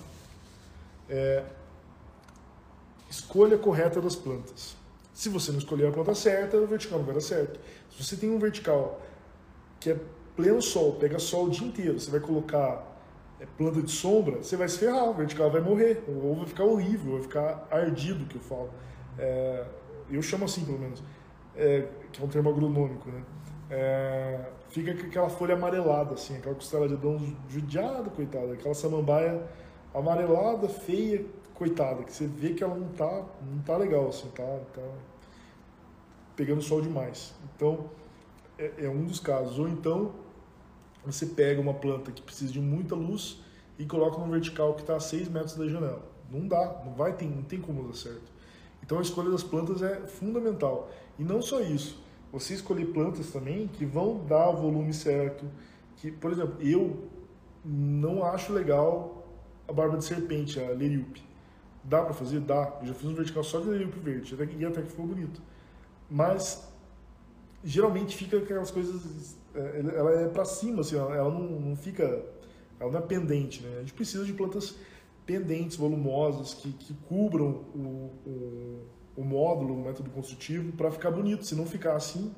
escolha correta das plantas. Se você não escolher a planta certa, o vertical não vai dar certo. Se você tem um vertical que é pleno sol, pega sol o dia inteiro, você vai colocar planta de sombra, você vai se ferrar, o vertical vai morrer, ou vai ficar horrível, vai ficar ardido, que eu falo. Eu chamo assim, pelo menos, que é um termo agronômico, né? Fica com aquela folha amarelada, assim, aquela costela de Adão judiada, coitada, aquela samambaia amarelada, feia, coitada, que você vê que ela não tá legal, assim, tá pegando sol demais. Então, é um dos casos. Ou então, você pega uma planta que precisa de muita luz e coloca no vertical que está a 6 metros da janela. Não dá, não tem como dar certo. Então, a escolha das plantas é fundamental. E não só isso, você escolher plantas também que vão dar o volume certo. Que, por exemplo, não acho legal a barba de serpente, a Leriup. Dá pra fazer? Dá. Eu já fiz um vertical só de Leriup verde, e até que ficou bonito. Mas, geralmente fica aquelas coisas... ela é pra cima, assim, ela não fica... Ela não é pendente, né? A gente precisa de plantas pendentes, volumosas, que cubram o módulo, o método construtivo, para ficar bonito. Se não ficar assim...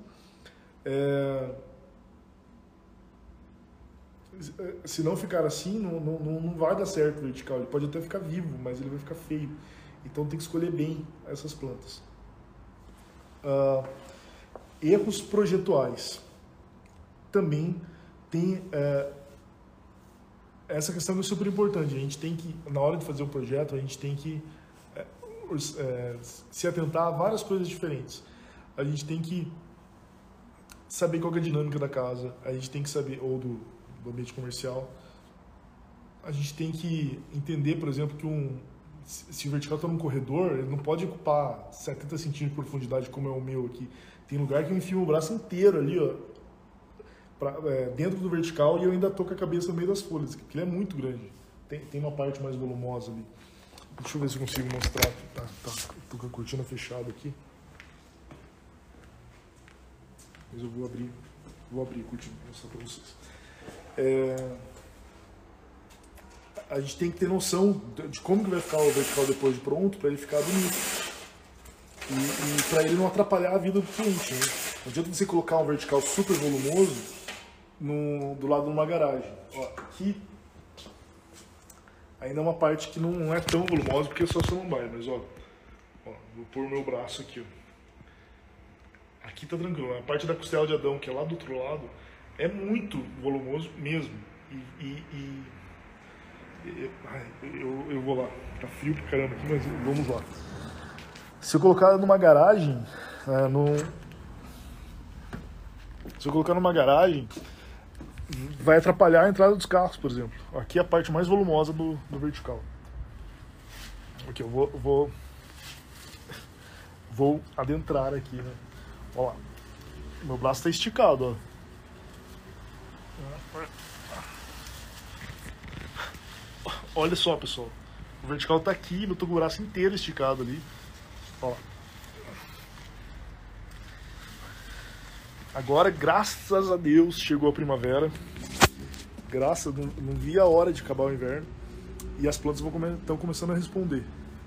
Se não ficar assim, não vai dar certo o vertical. Ele pode até ficar vivo, mas ele vai ficar feio. Então tem que escolher bem essas plantas. Erros projetuais. Também tem essa questão que é super importante. A gente tem que, na hora de fazer um projeto, a gente tem que se atentar a várias coisas diferentes. A gente tem que saber qual é a dinâmica da casa, a gente tem que saber, ou do ambiente comercial. A gente tem que entender, por exemplo, que se o vertical está num corredor, ele não pode ocupar 70 centímetros de profundidade como é o meu aqui. Tem lugar que eu enfio o braço inteiro ali, ó, dentro do vertical, e eu ainda tô com a cabeça no meio das folhas, porque ele é muito grande. Tem uma parte mais volumosa ali. Deixa eu ver se eu consigo mostrar. Tá, tô com a cortina fechada aqui. Mas eu vou abrir a cortina para mostrar para vocês. A gente tem que ter noção de como que vai ficar o vertical depois de pronto, para ele ficar bonito. E para ele não atrapalhar a vida do cliente, né? Não adianta você colocar um vertical super volumoso do lado de uma garagem. Ó, aqui ainda é uma parte que não é tão volumosa, porque é só samambaia, mas ó, vou pôr o meu braço aqui, ó. Aqui tá tranquilo, a parte da costela de Adão, que é lá do outro lado, é muito volumoso mesmo. Eu vou lá, tá frio pra caramba aqui, mas vamos lá. Se eu colocar numa garagem, vai atrapalhar a entrada dos carros, por exemplo. Aqui é a parte mais volumosa do vertical. Aqui eu vou adentrar aqui, né? Olha lá. Meu braço está esticado, ó. Olha só, pessoal. O vertical está aqui, eu tô com o braço inteiro esticado ali. Ó. Agora, graças a Deus, chegou a primavera. Não vi a hora de acabar o inverno. E as plantas estão começando a responder.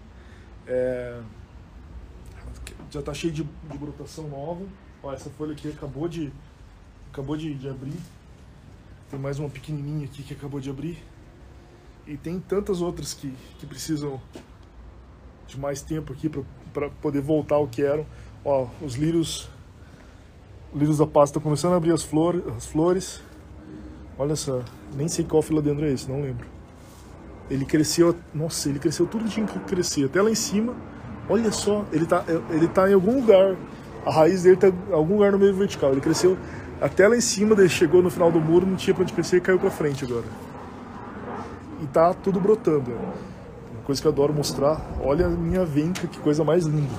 Já está cheio de brotação nova. Ó, essa folha aqui acabou de abrir. Tem mais uma pequenininha aqui que acabou de abrir. E tem tantas outras que precisam de mais tempo aqui para poder voltar ao que eram. Ó, os lírios da paz estão começando a abrir as flores. Olha só, nem sei qual filadendro é esse, não lembro. Ele cresceu, nossa, ele cresceu tudo que tinha que crescer, até lá em cima. Olha só, ele tá em algum lugar, a raiz dele tá em algum lugar no meio vertical. Ele cresceu até lá em cima, ele chegou no final do muro, não tinha pra onde crescer e caiu pra frente agora. E tá tudo brotando. Uma coisa que eu adoro mostrar. Olha a minha venca, que coisa mais linda.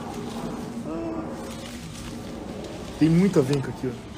Tem muita venca aqui, ó.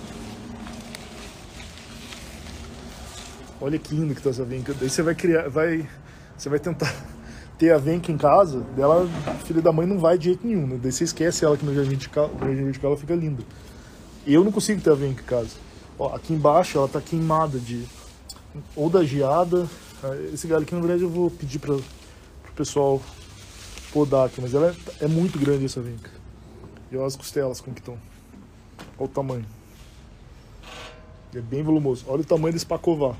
Olha que lindo que tá essa venca. Daí você você vai tentar ter a venca em casa, dela, filha da mãe não vai de jeito nenhum, né? Daí você esquece ela aqui no jardim vertical, ela fica linda. E eu não consigo ter a venca em casa. Ó, aqui embaixo ela tá queimada ou da geada. Esse galho aqui, na verdade, eu vou pedir pro pessoal podar aqui, mas ela é muito grande, essa venca. E olha as costelas como que estão. Olha o tamanho. É bem volumoso. Olha o tamanho desse pacová.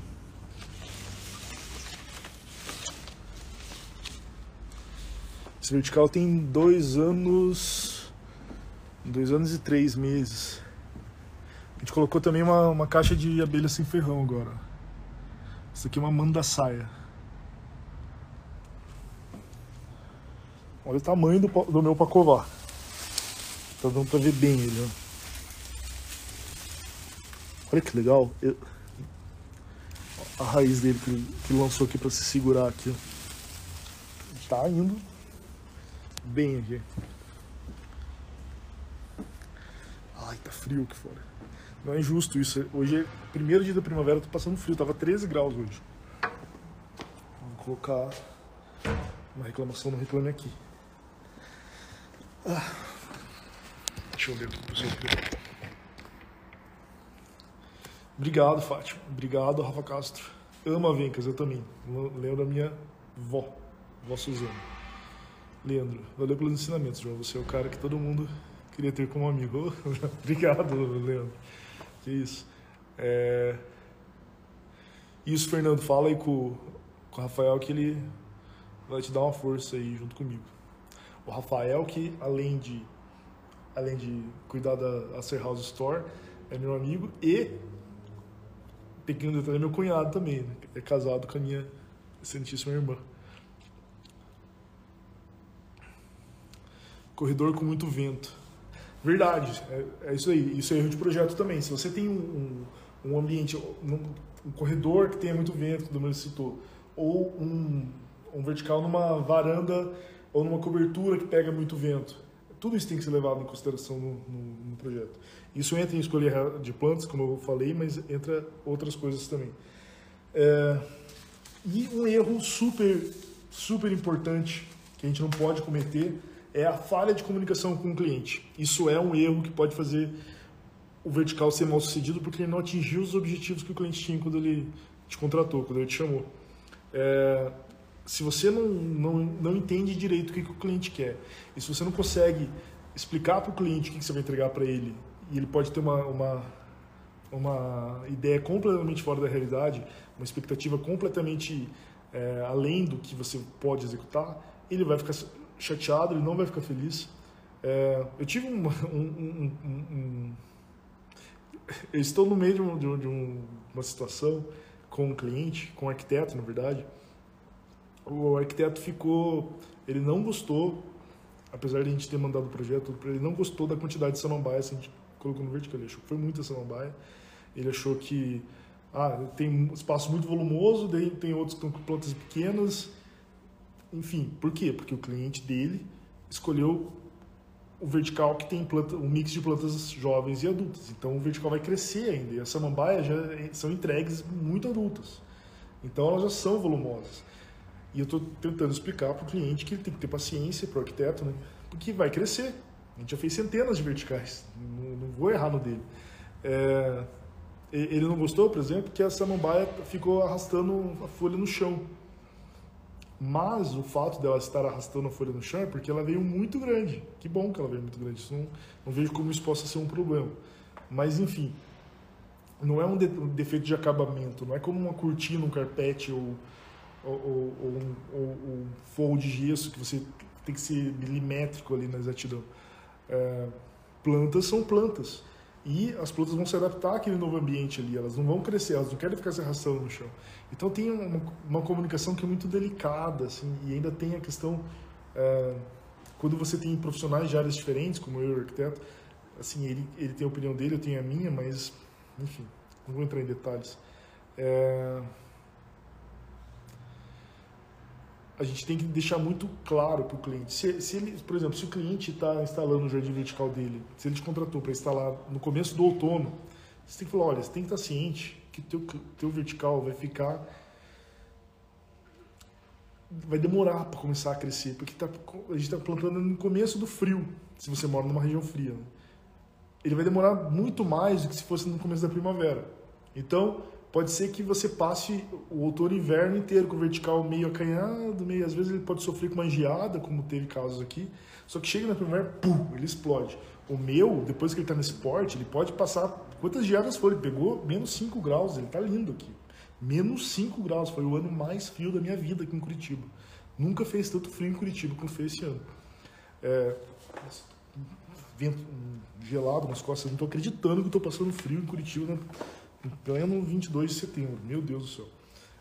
Esse vertical tem 2 anos... 2 anos e 3 meses. A gente colocou também uma caixa de abelha sem ferrão agora. Isso aqui é uma mandaçaia. Olha o tamanho do meu pacová. Tá dando pra ver bem ele, ó. Olha que legal. A raiz dele que lançou aqui pra se segurar aqui, ó. Tá indo bem aqui. Ai, tá frio aqui fora. Não é injusto isso. Hoje é o primeiro dia da primavera, tô passando frio. Tava 13 graus hoje. Vou colocar uma reclamação no Reclame Aqui. Deixa eu ler o que o pessoal escreveu. Obrigado, Fátima. Obrigado, Rafa Castro. Amo a Vencas, eu também. Lembro da minha vó Suzana. Leandro, valeu pelos ensinamentos, João. Você é o cara que todo mundo queria ter como amigo. Obrigado, Leandro. Que isso. Isso, Fernando, fala aí com o Rafael que ele vai te dar uma força aí junto comigo. O Rafael que, além de cuidar da Acer House Store, é meu amigo e, pequeno detalhe, é meu cunhado também, né? É casado com a minha excelentíssima irmã. Corredor com muito vento. Verdade, é isso aí. Isso é erro de projeto também. Se você tem um ambiente, um corredor que tenha muito vento, como ele citou, ou um vertical numa varanda ou numa cobertura que pega muito vento, tudo isso tem que ser levado em consideração no projeto. Isso entra em escolha de plantas, como eu falei, mas entra outras coisas também. E um erro super, super importante que a gente não pode cometer é a falha de comunicação com o cliente. Isso é um erro que pode fazer o vertical ser mal sucedido porque ele não atingiu os objetivos que o cliente tinha quando ele te contratou, quando ele te chamou. Se você não entende direito o que o cliente quer, e se você não consegue explicar para o cliente o que você vai entregar para ele, e ele pode ter uma ideia completamente fora da realidade, uma expectativa completamente além do que você pode executar, ele vai ficar chateado, ele não vai ficar feliz. Eu tive eu estou no meio de uma situação com um cliente, com um arquiteto, na verdade. O arquiteto ele não gostou, apesar de a gente ter mandado o projeto, ele não gostou da quantidade de samambaias que a gente colocou no vertical. Ele achou que foi muita samambaia. Ele achou que tem um espaço muito volumoso, daí tem outros que estão com plantas pequenas. Enfim, por quê? Porque o cliente dele escolheu o vertical que tem um mix de plantas jovens e adultas. Então o vertical vai crescer ainda. E as samambaias já são entregues muito adultas. Então elas já são volumosas. E eu estou tentando explicar para o cliente que ele tem que ter paciência, para o arquiteto, né? Porque vai crescer. A gente já fez centenas de verticais. Não vou errar no dele. Ele não gostou, por exemplo, que a samambaia ficou arrastando a folha no chão. Mas o fato dela estar arrastando a folha no chão é porque ela veio muito grande. Que bom que ela veio muito grande. Isso não vejo como isso possa ser um problema. Mas, enfim, não é um defeito de acabamento. Não é como uma cortina, um carpete ou um forro de gesso que você tem que ser milimétrico ali na exatidão. Plantas são plantas. E as plantas vão se adaptar àquele novo ambiente ali, elas não vão crescer, elas não querem ficar se arrastando no chão. Então tem uma comunicação que é muito delicada, assim, e ainda tem a questão, quando você tem profissionais de áreas diferentes, como eu e o arquiteto, assim, ele tem a opinião dele, eu tenho a minha, mas, enfim, não vou entrar em detalhes. A gente tem que deixar muito claro para o cliente. Se ele, por exemplo, se o cliente está instalando o jardim vertical dele, se ele te contratou para instalar no começo do outono, você tem que falar, olha, você tem que estar ciente que teu vertical vai demorar para começar a crescer, porque a gente está plantando no começo do frio, se você mora numa região fria. Né? Ele vai demorar muito mais do que se fosse no começo da primavera. Então, pode ser que você passe o outono e inverno inteiro com o vertical meio acanhado, às vezes ele pode sofrer com uma geada, como teve casos aqui, só que chega na primavera, pum, ele explode. O meu, depois que ele está nesse porte, ele pode passar, quantas geadas foi? Ele pegou menos 5 graus, ele está lindo aqui. Menos 5 graus, foi o ano mais frio da minha vida aqui em Curitiba. Nunca fez tanto frio em Curitiba como fez esse ano. Vento gelado nas costas, não estou acreditando que estou passando frio em Curitiba, né? Em pleno 22 de setembro, meu Deus do céu.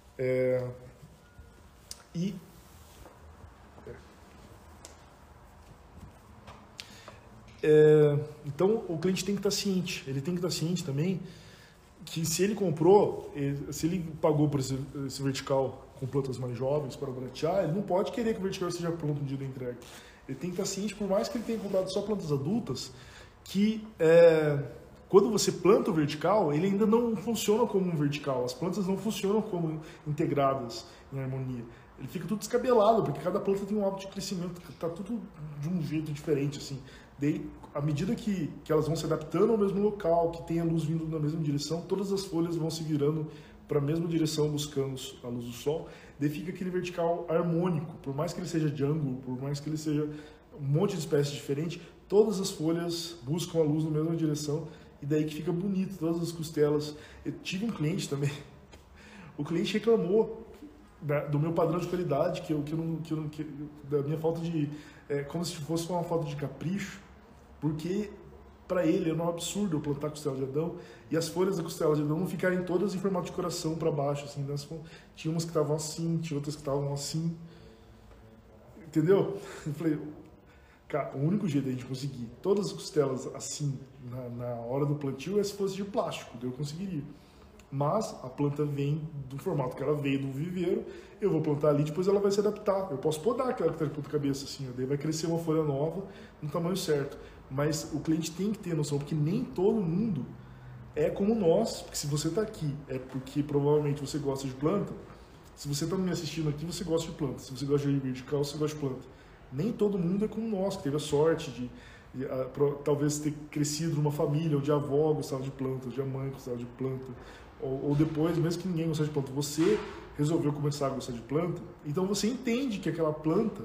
Então, o cliente tem que estar ciente. Ele tem que estar ciente também que se ele comprou, se ele pagou por esse vertical com plantas mais jovens para baratear, ele não pode querer que o vertical seja pronto no dia da entrega. Ele tem que estar ciente, por mais que ele tenha comprado só plantas adultas, que quando você planta o vertical, ele ainda não funciona como um vertical. As plantas não funcionam como integradas em harmonia. Ele fica tudo descabelado, porque cada planta tem um hábito de crescimento, está tudo de um jeito diferente, assim. Daí, à medida que elas vão se adaptando ao mesmo local, que tem a luz vindo na mesma direção, todas as folhas vão se virando para a mesma direção, buscando a luz do sol. Daí fica aquele vertical harmônico. Por mais que ele seja jungle, por mais que ele seja um monte de espécies diferentes, todas as folhas buscam a luz na mesma direção, e daí que fica bonito, todas as costelas. Eu tive um cliente também, o cliente reclamou do meu padrão de qualidade, da minha falta de... como se fosse uma falta de capricho, porque para ele era um absurdo eu plantar costela de Adão e as folhas da costela de Adão não ficarem todas em formato de coração para baixo, assim, né? Tinha umas que estavam assim, tinha outras que estavam assim, entendeu? Eu falei, cara, o único jeito da gente conseguir todas as costelas assim na hora do plantio é se fosse de plástico, daí eu conseguiria. Mas a planta vem do formato que ela veio do viveiro, eu vou plantar ali, depois ela vai se adaptar. Eu posso podar aquela que está de ponta cabeça assim, daí vai crescer uma folha nova no tamanho certo. Mas o cliente tem que ter noção, porque nem todo mundo é como nós. Porque se você está aqui, é porque provavelmente você gosta de planta. Se você está me assistindo aqui, você gosta de planta. Se você gosta de vertical, você gosta de planta. Nem todo mundo é como nós, que teve a sorte de talvez ter crescido numa família onde a avó gostava de planta, onde a mãe gostava de planta. Ou depois, mesmo que ninguém gostasse de planta, você resolveu começar a gostar de planta, então você entende que aquela planta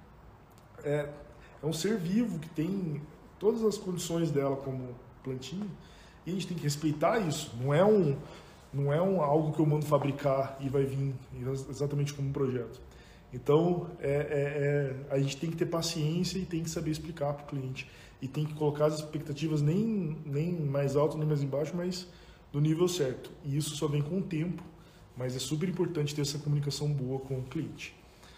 é um ser vivo que tem todas as condições dela como plantinha, e a gente tem que respeitar isso. Não é algo que eu mando fabricar e vai vir exatamente como um projeto. Então, a gente tem que ter paciência e tem que saber explicar para o cliente. E tem que colocar as expectativas nem mais alto nem mais embaixo, mas do nível certo. E isso só vem com o tempo, mas é super importante ter essa comunicação boa com o cliente.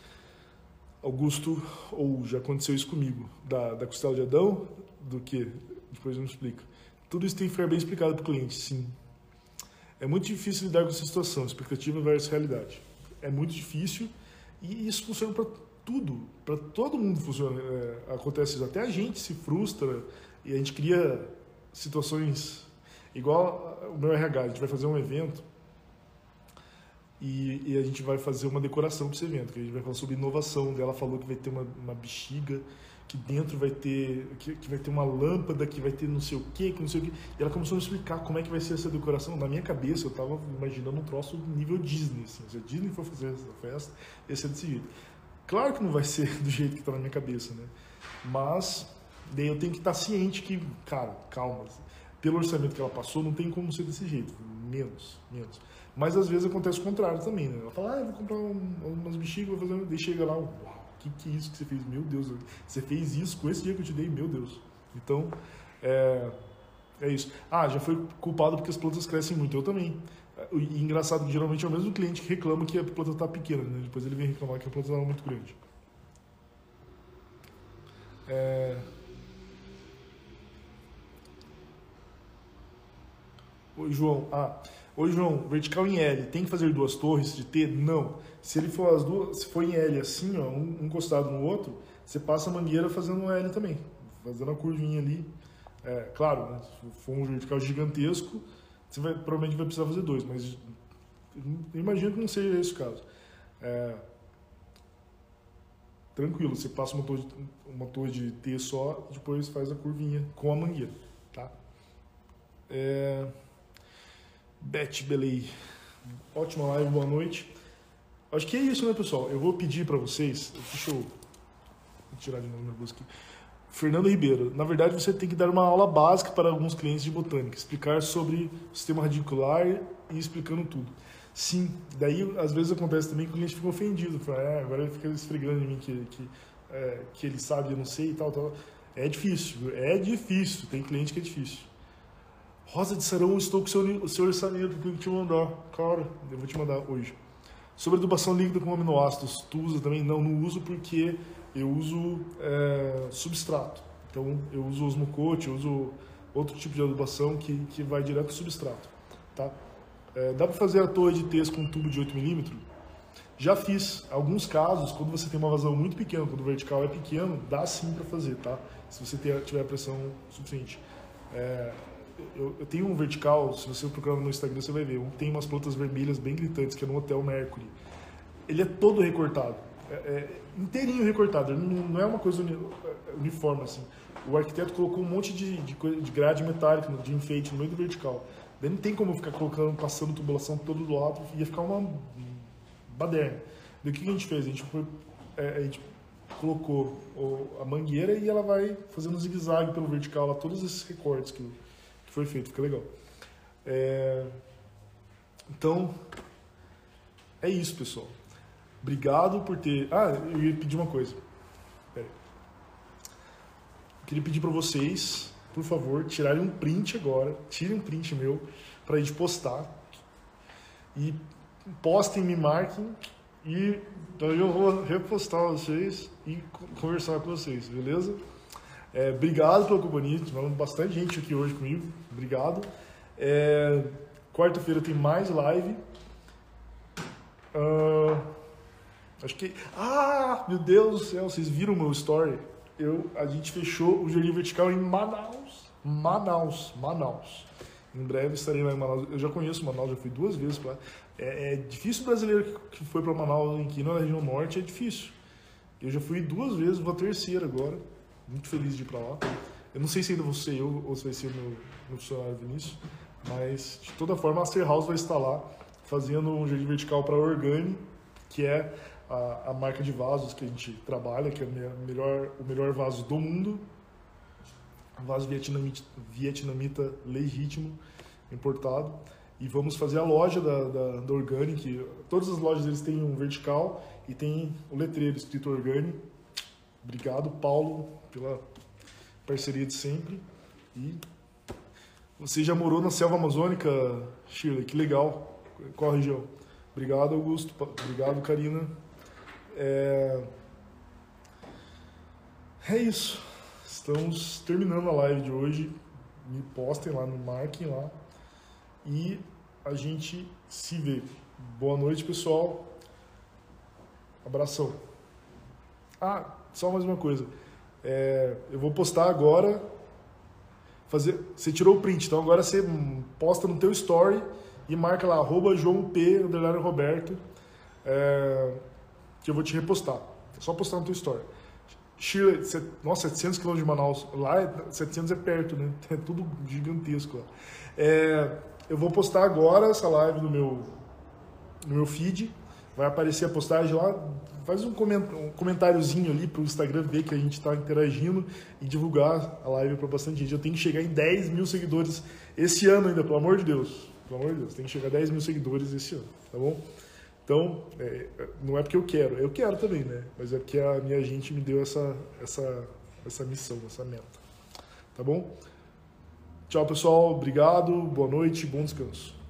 Augusto, ou já aconteceu isso comigo, da costela de Adão, do que? Depois eu me explico. Tudo isso tem que ficar bem explicado para o cliente, sim. É muito difícil lidar com essa situação, expectativa versus realidade. É muito difícil e isso funciona para tudo, para todo mundo funciona. Acontece isso, até a gente se frustra e a gente cria situações... Igual o meu RH, a gente vai fazer um evento e a gente vai fazer uma decoração para esse evento, que a gente vai falar sobre inovação. Ela falou que vai ter uma bexiga, que dentro vai ter, que vai ter uma lâmpada, que vai ter não sei o quê, que não sei o quê. E ela começou a me explicar como é que vai ser essa decoração. Na minha cabeça, eu estava imaginando um troço nível Disney. Assim. Se a Disney for fazer essa festa, ia ser desse jeito. Claro que não vai ser do jeito que está na minha cabeça, né? Mas daí eu tenho que estar ciente que, cara, calma. Pelo orçamento que ela passou, não tem como ser desse jeito, menos. Mas às vezes acontece o contrário também, né? Ela fala, eu vou comprar umas bexigas, vou fazer... Daí chega lá, uau, que é isso que você fez? Meu Deus, você fez isso com esse dinheiro que eu te dei? Meu Deus. Então, é isso. Já foi culpado porque as plantas crescem muito, eu também. E engraçado que geralmente é o mesmo cliente que reclama que a planta está pequena, né? Depois ele vem reclamar que a planta estava muito grande. Oi, João, vertical em L, tem que fazer duas torres de T? Não. Se ele for se for em L assim, ó, um encostado no outro, você passa a mangueira fazendo um L também, fazendo a curvinha ali. Claro, né, se for um vertical gigantesco, você provavelmente vai precisar fazer dois, mas eu imagino que não seja esse o caso. Tranquilo, você passa uma torre de T só, depois faz a curvinha com a mangueira, tá? Beth Belei, ótima live, boa noite. Acho que é isso, né, pessoal? Eu vou pedir para vocês, deixa eu tirar de novo minha busca aqui. Fernando Ribeiro, na verdade você tem que dar uma aula básica para alguns clientes de botânica, explicar sobre o sistema radicular e explicando tudo. Sim, daí às vezes acontece também que o cliente fica ofendido, fala, agora ele fica esfregando em mim que ele sabe, eu não sei e tal. É difícil, tem cliente que é difícil. Rosa de Sarão, estou com o seu orçamento que eu te mandar. Cara, eu vou te mandar hoje. Sobre adubação líquida com aminoácidos, tu usa também? Não uso porque eu uso substrato. Então, eu uso osmocote, eu uso outro tipo de adubação que vai direto ao substrato. Tá? Dá para fazer a torre de T's com um tubo de 8 mm? Já fiz. Alguns casos, quando você tem uma vazão muito pequena, quando o vertical é pequeno, dá sim para fazer, tá? Se você tiver a pressão suficiente. Eu tenho um vertical, se você procurar no Instagram você vai ver, tem umas plantas vermelhas bem gritantes, que é no Hotel Mercury. Ele é todo recortado, inteirinho recortado, ele não é uma coisa uniforme assim. O arquiteto colocou um monte de grade metálica, de enfeite no meio do vertical. Daí não tem como ficar colocando, passando tubulação todo do lado, ia ficar uma baderna. Daí o que a gente fez? A gente colocou a mangueira e ela vai fazendo zigue-zague pelo vertical, lá, todos esses recortes que foi feito, fica legal. Então, é isso, pessoal. Obrigado por ter... eu ia pedir uma coisa. Pera aí. Eu queria pedir para vocês, por favor, tirarem um print agora, tirem um print meu, para a gente postar. E postem, me marquem, e daí eu vou repostar vocês e conversar com vocês, beleza? Obrigado pela companhia, tivemos bastante gente aqui hoje comigo, obrigado. Quarta-feira tem mais live. Acho que... meu Deus do céu, vocês viram o meu story? A gente fechou o Jardim Vertical em Manaus. Em breve estarei lá em Manaus. Eu já conheço Manaus, já fui 2 vezes para lá. É difícil o brasileiro que foi para Manaus, aqui na região norte, é difícil. Eu já fui 2 vezes, vou a 3ª agora. Muito feliz de ir para lá. Eu não sei se ainda vou ser eu ou se vai ser meu funcionário Vinícius, mas de toda forma a Master House vai estar lá fazendo um jardim vertical para Organi, que é a marca de vasos que a gente trabalha, que é o melhor vaso do mundo. Vaso vietnamita legítimo, importado. E vamos fazer a loja da Organi, que todas as lojas eles têm um vertical e tem o letreiro escrito Organi. Obrigado, Paulo, pela parceria de sempre. E você já morou na selva amazônica, Shirley? Que legal. Qual a região? Obrigado, Augusto. Obrigado, Karina. É isso. Estamos terminando a live de hoje. Me postem lá, me marquem lá. E a gente se vê. Boa noite, pessoal. Abração. Só mais uma coisa. Eu vou postar agora. Você tirou o print, então agora você posta no teu story e marca lá, @JoãoP_Roberto, que eu vou te repostar. É só postar no teu story. Chile, 700 km de Manaus. Lá, 700 é perto, né? É tudo gigantesco lá. Eu vou postar agora essa live no meu feed. Vai aparecer a postagem lá. Faz um comentáriozinho ali pro Instagram ver que a gente está interagindo e divulgar a live para bastante gente. Eu tenho que chegar em 10 mil seguidores esse ano ainda, pelo amor de Deus. Pelo amor de Deus, tem que chegar a 10 mil seguidores esse ano, tá bom? Então, não é porque eu quero também, né? Mas é porque a minha gente me deu essa missão, essa meta. Tá bom? Tchau, pessoal. Obrigado, boa noite, bom descanso.